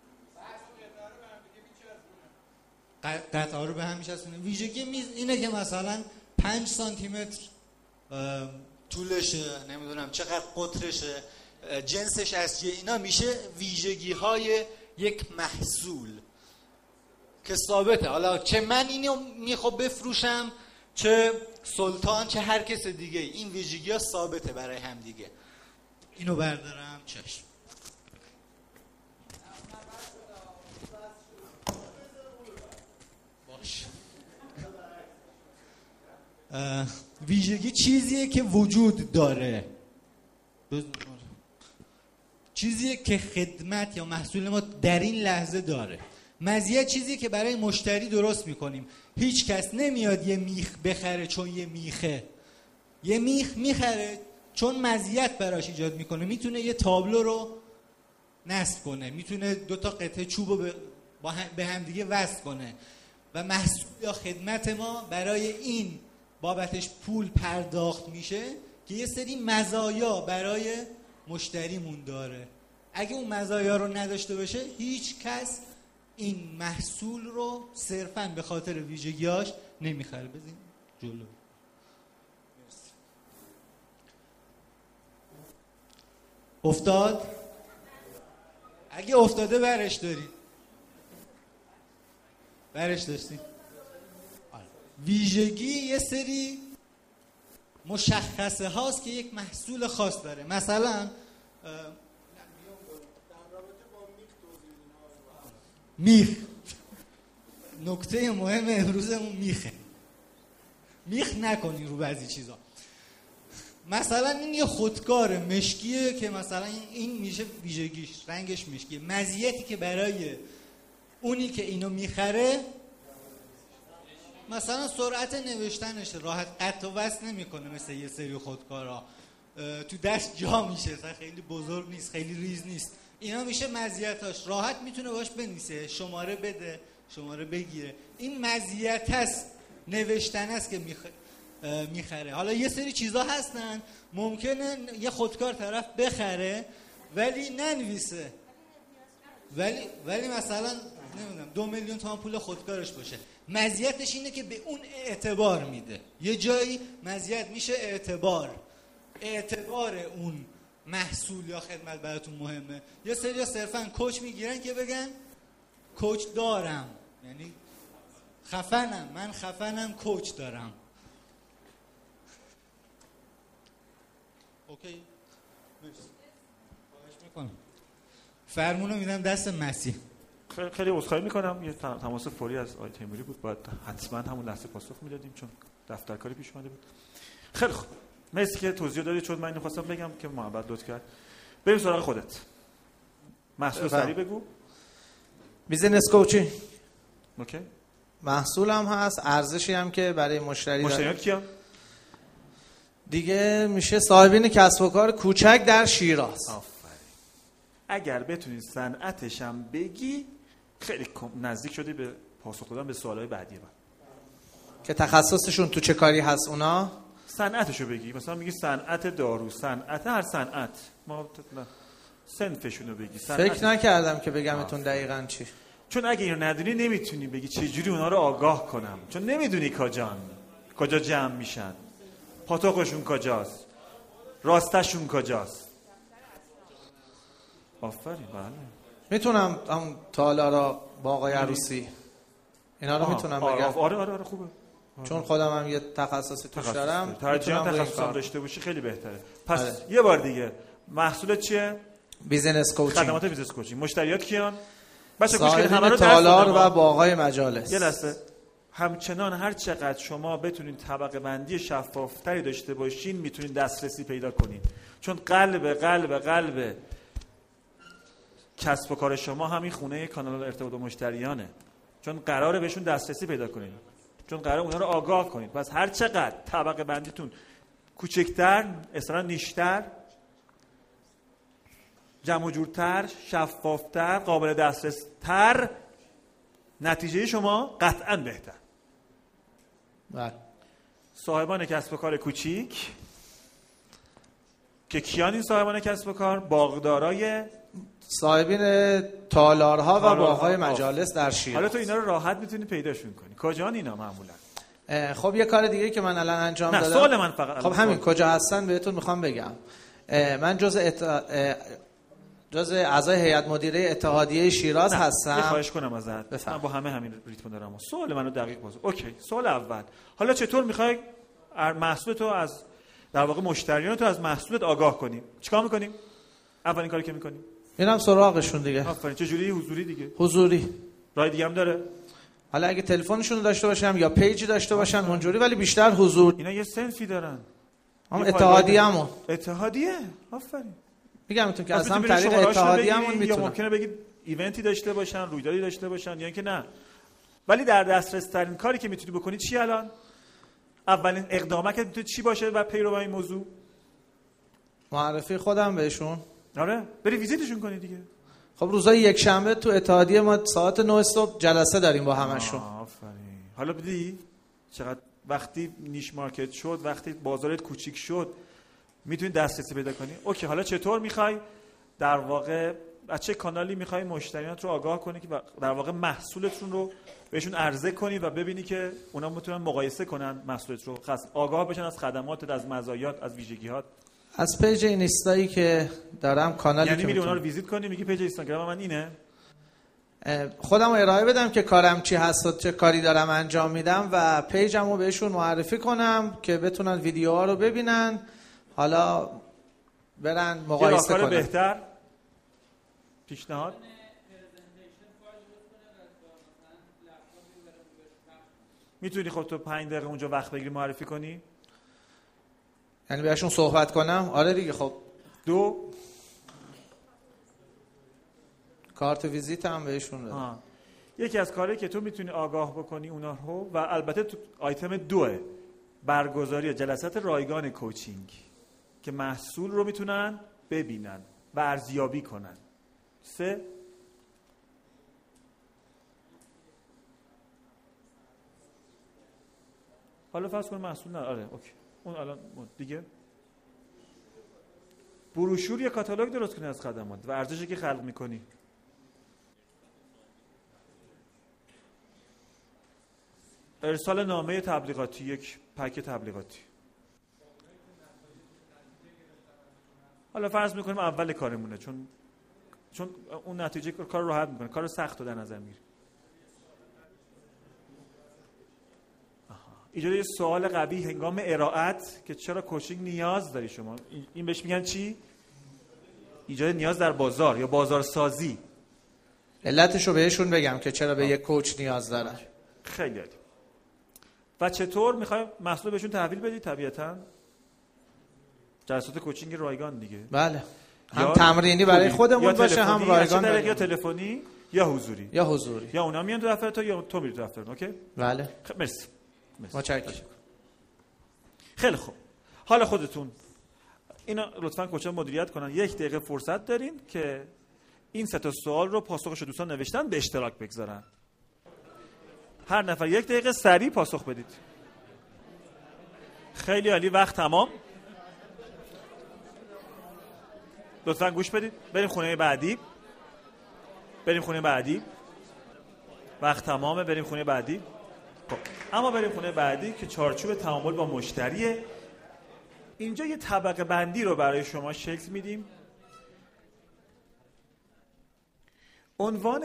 قطعه رو به هم میچسبونه. ویژگی میز اینه که مثلا 5 سانتی متر طولشه، نمیدونم چقدر قطرشه، جنسش از چیه، اینا میشه ویژگی های یک محصول که ثابته. حالا چه من اینو میخوام بفروشم، چه سلطان، چه هر کس دیگه، این ویژگی ها ثابته برای هم دیگه. اینو بردارم چشم. باش. ویژگی چیزیه که وجود داره، چیزیه که خدمت یا محصول ما در این لحظه داره. مزیت چیزیه که برای مشتری درست میکنیم. هیچ کس نمیاد یه میخ بخره چون یه میخه. یه میخ میخره چون مزیت براش ایجاد میکنه. میتونه یه تابلو رو نصب کنه، میتونه 2 تا قطعه چوب رو به هم دیگه وصل کنه و محصول یا خدمت ما برای این بابتش پول پرداخت میشه که یه سری مزایا برای مشتریمون داره. اگه اون مزایا رو نداشته باشه، هیچ کس این محصول رو صرفاً به خاطر ویژگیاش نمیخره. بزنیم جلو. افتاد؟ اگه افتاده برش دارید. برش داشتیم. ویژگی یه سری مشخصه هاست که یک محصول خاص داره. مثلا میخ، نکته مهم امروزمون میخه. میخ نکنی رو بعضی چیزا. مثلا این یه خودکار مشکیه که مثلا این میشه ویژگیش، رنگش مشکیه. مزیتی که برای اونی که اینو میخره، مثلا سرعت نوشتنشه، راحت قطع و وصل نمیکنه مثل یه سری خودکارا، تو دست جا میشه، خیلی بزرگ نیست، خیلی ریز نیست. اینا میشه مزیتاش. راحت میتونه باش بنویسه، شماره بده، شماره بگیره. این مزیت هست، نوشتن است که میخره. حالا یه سری چیزا هستن ممکنه یه خودکار طرف بخره ولی ننویسه، ولی مثلا نمیدونم 2 میلیون تومان پول خودکارش باشه. مزیتش اینه که به اون اعتبار میده. یه جایی مزیت میشه اعتبار اون محصول یا خدمت براتون مهمه. یه سری صرفا کوچ میگیرن که بگن کوچ دارم، یعنی من خفنم کوچ دارم. اوکی، مرسی. خواهش میکنم. فرمونو میدم دست مسیح. خیلی عذرخواهی میکنم، یه تماس فوری از آقای تیموری بود، باید حتما همون لحظه پاسخ میدادیم چون دفترکاری پیش اومده بود. خیلی خوب، مرسی که توضیح دادی، چون من اینو خواستم بگم که محبت لطف کرد. بریم سراغ خودت. محصول سریع بگو. بیزینس کوچینگ. اوکی. محصولم هست، ارزشی هم که برای مشتری داره. مشتریات کیا؟ دیگه میشه صاحبین کسب و کار کوچک در شیراز. آفرین. اگر بتونی صنعتش هم بگی خیلی نزدیک شدی به پاسخ دادن به سوالای بعدی من. که تخصصشون تو چه کاری هست اونا؟ صنعتشو بگی، مثلا میگی صنعت دارو، صنعت هر صنعت، ما صنفشونو بگی. فکر نکردم که بگمتون دقیقاً چی. چون اگه اینو ندونی نمیتونی بگی چجوری اونا رو آگاه کنم، چون نمیدونی کجا جمع میشن، پاتوقشون کجاست، راستشون کجاست. آفرین. بله. میتونم اون تالارا با آقای عروسی اینا رو میتونم بگم؟ آره خوبه. چون خودم هم یه تخصصی توش دارم. ترجیحاً تخصصم داشته باشی خیلی بهتره. پس یه بار دیگه محصولت چیه؟ بیزینس کوچینگ. خدمات بیزینس کوچینگ. مشتریات کیان؟ بچه صاحبین تالار و باغای مجالس. یه لحظه. همچنان هر چقدر شما بتونید طبقه بندی شفافتری داشته باشین میتونید دسترسی پیدا کنین، چون قلب کسب و کار شما همین خونه کانال ارتباط با مشتریانه، چون قراره بهشون دسترسی پیدا کنین، چون قراره اونا رو آگاه کنین. پس هر چقدر طبقه بندیتون کوچکتر، اصلا نیشتر، جمع جورتر، شفافتر، قابل دسترس تر، نتیجه شما قطعا بهتر. بله. صاحبان کسب و کار کوچیک که کیان این صاحبان کسب و کار؟ باغدارای صاحبین تالارها و باغهای مجالس در شیراز. حالا تو اینا رو راحت میتونی پیداشون کنی. کجان اینا معمولا؟ خب یه کار دیگه که من الان انجام دادم. سوال من فقط خب همین کجا هستن بهتون میخوام بگم. من جز اعضای هیئت مدیره اتحادیه شیراز هستم. خواهش کنم ازت. من با همین ریتم دارم. سوال منو دقیق باز. اوکی. سوال اول. حالا چطور میخوای محصولتو از در واقع مشتریانتو از محصولت آگاه کنیم؟ چیکار میکنیم؟ اولین کاری که میکنیم میرم سراغشون دیگه. آفرین. چه جوری؟ حضوری دیگه. حضوری. راه دیگه هم داره؟ حالا اگه تلفنشون داشته باشم یا پیجی داشته باشن اونجوری، ولی بیشتر حضور. اینا یه سنفی دارن. هم اتحادیه‌مون. اتحادیه. آفرین. میگم که از هم طریق اتحادیه‌مون میتونن. یا ممکنه بگید ایونتی داشته باشن، رویدادی داشته باشن، یا اینکه نه. ولی در دسترس ترین کاری که میتونی بکنی چی الان؟ اولین اقدامات میتونه چی باشه و پیرو این موضوع؟ معرفی خودم بهشون. آره، بری ویزیتشون کنی دیگه. خب روزای یک شنبه تو اتحادیه ما ساعت 9 صبح جلسه داریم با همشون. آفرین. حالا بدی چقدر وقتی نیش مارکت شد، وقتی بازارت کوچیک شد، میتونی دسترسی پیدا کنی. اوکی، حالا چطور میخوای در واقع از چه کانالی میخوای مشتریات رو آگاه کنی که در واقع محصولتون رو بهشون عرضه کنی و ببینی که اونا میتونن مقایسه کنن محصولت رو، آگاه بشن از خدماتت، از مزایات، از ویژگی‌هات؟ از پیج اینستایی که دارم، کانالی یعنی که میری اونا رو ویزیت کنی، میگی پیج اینستاگرام من اینه، خودم رو ارائه بدم که کارم چی هست و چه کاری دارم انجام میدم و پیجم رو بهشون معرفی کنم که بتونن ویدیوها رو ببینن، حالا برن مقایسه کنن. یه راهکار بهتر پیشنهاد میتونی خب تو 5 دقیقه اونجا وقت بگیری معرفی کنی؟ یعنی بهشون صحبت کنم؟ آره دیگه. خب 2 کارت ویزیت هم بهشون بده. یکی از کارهایی که تو میتونی آگاه بکنی اونا رو، و البته تو آیتم 2 برگزاری جلسات رایگان کوچینگ که محصول رو میتونن ببینن و ارزیابی کنن. 3 حالا فرض کن محصول نه، آره اوکی، اون الان دیگه بروشور یا کاتالوگ درست کنی از خدمات و ارزشی که خلق میکنی. ارسال نامه تبلیغاتی، یک پک تبلیغاتی. حالا فرض میکنیم اول کارمونه، چون اون نتیجه کار رو راحت میکنه، کار سخت رو در نظر میگیره. ایجاد یه سوال قوی هنگام ارائت که چرا کوچینگ نیاز داری شما، این بهش میگن چی؟ ایجاد نیاز در بازار یا بازارسازی. علتشو بهشون بگم که چرا به یک کوچ نیاز دارن. خیلی عالی. و چطور میخوای محصول بهشون تحویل بدی؟ طبیعتاً جلسات کوچینگ رایگان دیگه. بله. هم تمرینی برای خودمون باشه، هم رایگان یا تلفنی یا حضوری. یا اونا میان تو دفتر یا تو میری تو دفتر. اوکی؟ بله. مرسی. متشکرم. خیلی خوب. حالا خودتون اینا لطفاً کوچا مدیریت کنن. 1 دقیقه فرصت دارین که این 3 تا سوال رو پاسخش دوستان نوشتن به اشتراک بگذارن. هر نفر 1 دقیقه سریع پاسخ بدید. خیلی عالی. وقت تمام. لطفاً گوش بدید. بریم خونه بعدی. وقت تمامه. بریم خونه بعدی. خب اما بریم خونه بعدی که چارچوب تعامل با مشتریه. اینجا یه طبقه بندی رو برای شما شکل میدیم. عنوان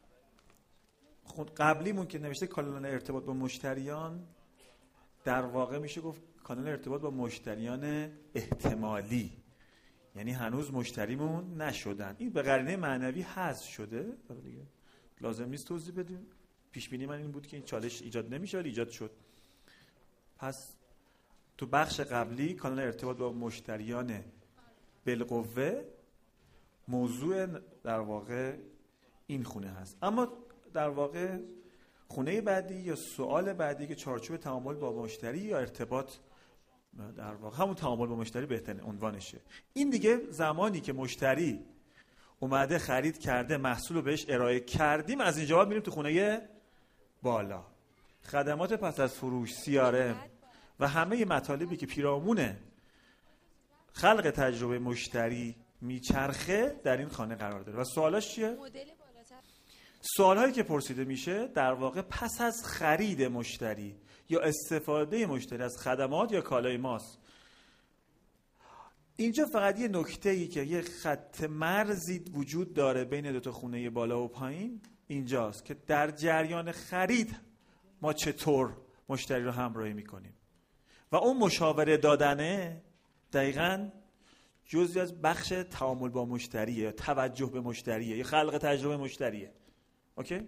قبلیمون که نوشته کانال ارتباط با مشتریان، در واقع میشه گفت کانال ارتباط با مشتریان احتمالی، یعنی هنوز مشتریمون نشدن. این به قرینه معنوی حذف شده دیگه، لازم نیست توضیح بدیم. پیش بینی من این بود که این چالش ایجاد نمیشه ولی ایجاد شد. پس تو بخش قبلی کانال ارتباط با مشتریان بالقوه موضوع در واقع این خونه هست. اما در واقع خونه بعدی یا سوال بعدی که چارچوب تعامل با مشتری یا ارتباط، در واقع همون تعامل با مشتری بهترین عنوانشه. این دیگه زمانی که مشتری اومده خرید کرده، محصول رو بهش ارائه کردیم، از اینجا میریم تو خونه بالا. خدمات پس از فروش، CRM و همه مطالبی که پیرامون خلق تجربه مشتری میچرخه در این خانه قرار داره. و سوالاش چیه؟ سوالهایی که پرسیده میشه در واقع پس از خرید مشتری یا استفاده مشتری از خدمات یا کالای ماست. اینجا فقط یه نکته‌ای که یه خط مرزی وجود داره بین دو تا خونه بالا و پایین اینجاست که در جریان خرید ما چطور مشتری رو همراهی میکنیم و اون مشاوره دادنه دقیقاً جزئی از بخش تعامل با مشتریه یا توجه به مشتریه یا خلق تجربه مشتریه. اوکی؟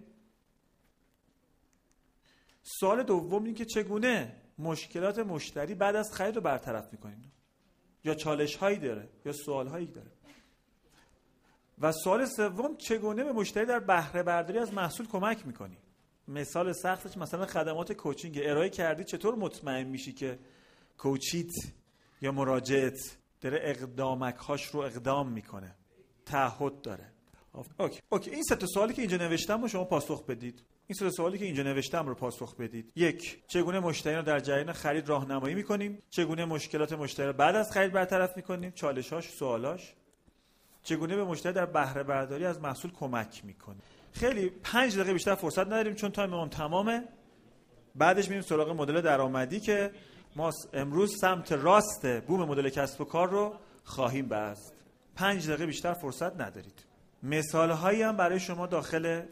سوال دوم این که چگونه مشکلات مشتری بعد از خرید رو برطرف میکنیم، یا چالش هایی داره یا سوال هایی داره. و سوال سوم چگونه به مشتری در بهره برداری از محصول کمک میکنی. مثال سختش مثلا خدمات کوچینگ ارائه کردی، چطور مطمئن میشی که کوچیت یا مراجعت داره اقدامک‌هاش رو اقدام میکنه، تعهد داره. اوکی. این 3 تا سوالی که اینجا نوشتم رو شما پاسخ بدید. این 3 تا سوالی که اینجا نوشتم رو پاسخ بدید. 1. چگونه مشتری رو در جریان خرید راهنمایی میکنیم؟ چگونه مشکلات مشتری رو بعد از خرید برطرف میکنیم؟ چالش‌هاش، سوالاش. چگونه به مشتری در بهره برداری از محصول کمک میکنیم؟ خیلی 5 دقیقه بیشتر فرصت نداریم چون تایممون تمامه. بعدش میریم سراغ مدل درآمدی که ما امروز سمت راست بوم مدل کسب و کار رو خواهیم بست. 5 دقیقه بیشتر فرصت ندارید. مثال‌هایی هم برای شما داخل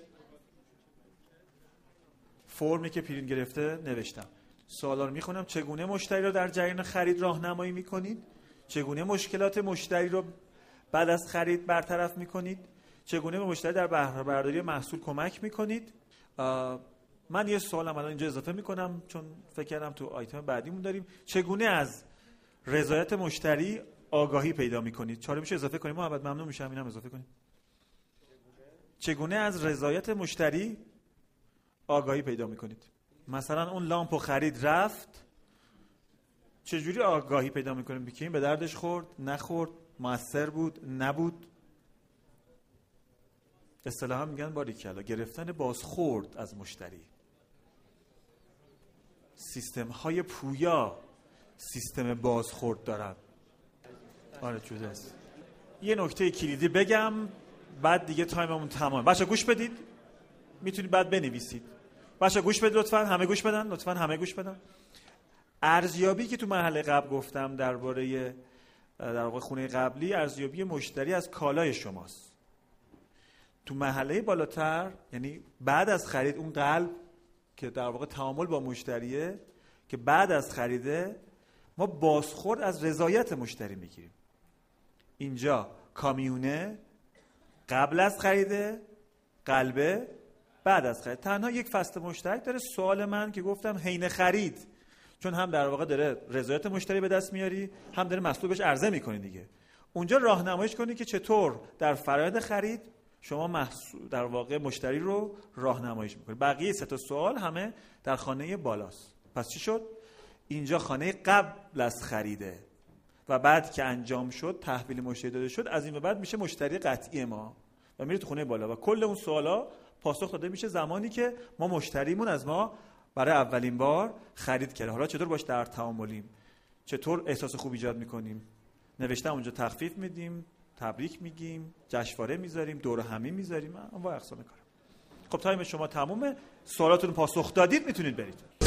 فرمی که پرینت گرفته نوشتم. سوالا رو میخونم. چگونه مشتری رو در جریان خرید راهنمایی میکنید؟ چگونه مشکلات مشتری رو بعد از خرید برطرف میکنید؟ چگونه به مشتری در بهره برداری محصول کمک میکنید؟ من یه سوالم الان اینجا اضافه میکنم چون فکر کردم تو آیتم بعدیمون داریم. چگونه از رضایت مشتری آگاهی پیدا میکنید؟ چاره میشه اضافه کنیم؟ محمد ممنون میشم اینم اضافه کنیم. چگونه از رضایت مشتری آگاهی پیدا میکنید؟ مثلا اون لامپو خرید رفت، چجوری آگاهی پیدا میکنیم بکنیم به دردش خورد، نخورد، موثر بود، نبود؟ اصطلاحا میگن باریکلا گرفتن بازخورد از مشتری. سیستم های پویا سیستم بازخورد دارن. آره جوده است. یه نکته کلیدی بگم بعد دیگه تایممون تمام. بچه گوش بدید، میتونید بعد بنویسید. بچه گوش بدید لطفاً، همه گوش بدن، لطفاً همه گوش بدن. ارزیابی که تو مرحله قبل گفتم درباره در واقع خونه قبلی، ارزیابی مشتری از کالای شماست. تو مرحله بالاتر یعنی بعد از خرید، اون قلب که در واقع تعامل با مشتریه که بعد از خریده ما بازخورد از رضایت مشتری میگیریم. اینجا کامیونه قبل از خریده، قلبه بعد از خرید. تنها یک فصل مشترک داره. سوال من که گفتم حین خرید چون هم در واقع داره رضایت مشتری به دست میاری، هم داره محصول بهش عرضه میکنی دیگه. اونجا راهنماییش کنی که چطور در فرآیند خرید شما محصول در واقع مشتری رو راهنماییش میکنی. بقیه 3 تا سوال همه در خانه بالاست. پس چی شد؟ اینجا خانه قبل از خریده و بعد که انجام شد تحویل مشتری داده شد، از این به بعد میشه مشتری قطعی ما و میره تو خونه بالا و کل اون سوالا پاسخ داده میشه زمانی که ما مشتریمون از ما برای اولین بار خرید کرده. حالا چطور باش در تعاملیم، چطور احساس خوب ایجاد میکنیم، نوشته اونجا تخفیف میدیم، تبریک میگیم، جشنواره میذاریم، دور همی میذاریم، انواع اقسام کار. خب تایم شما تمومه، سوالاتون پاسخ دادید، میتونید برید.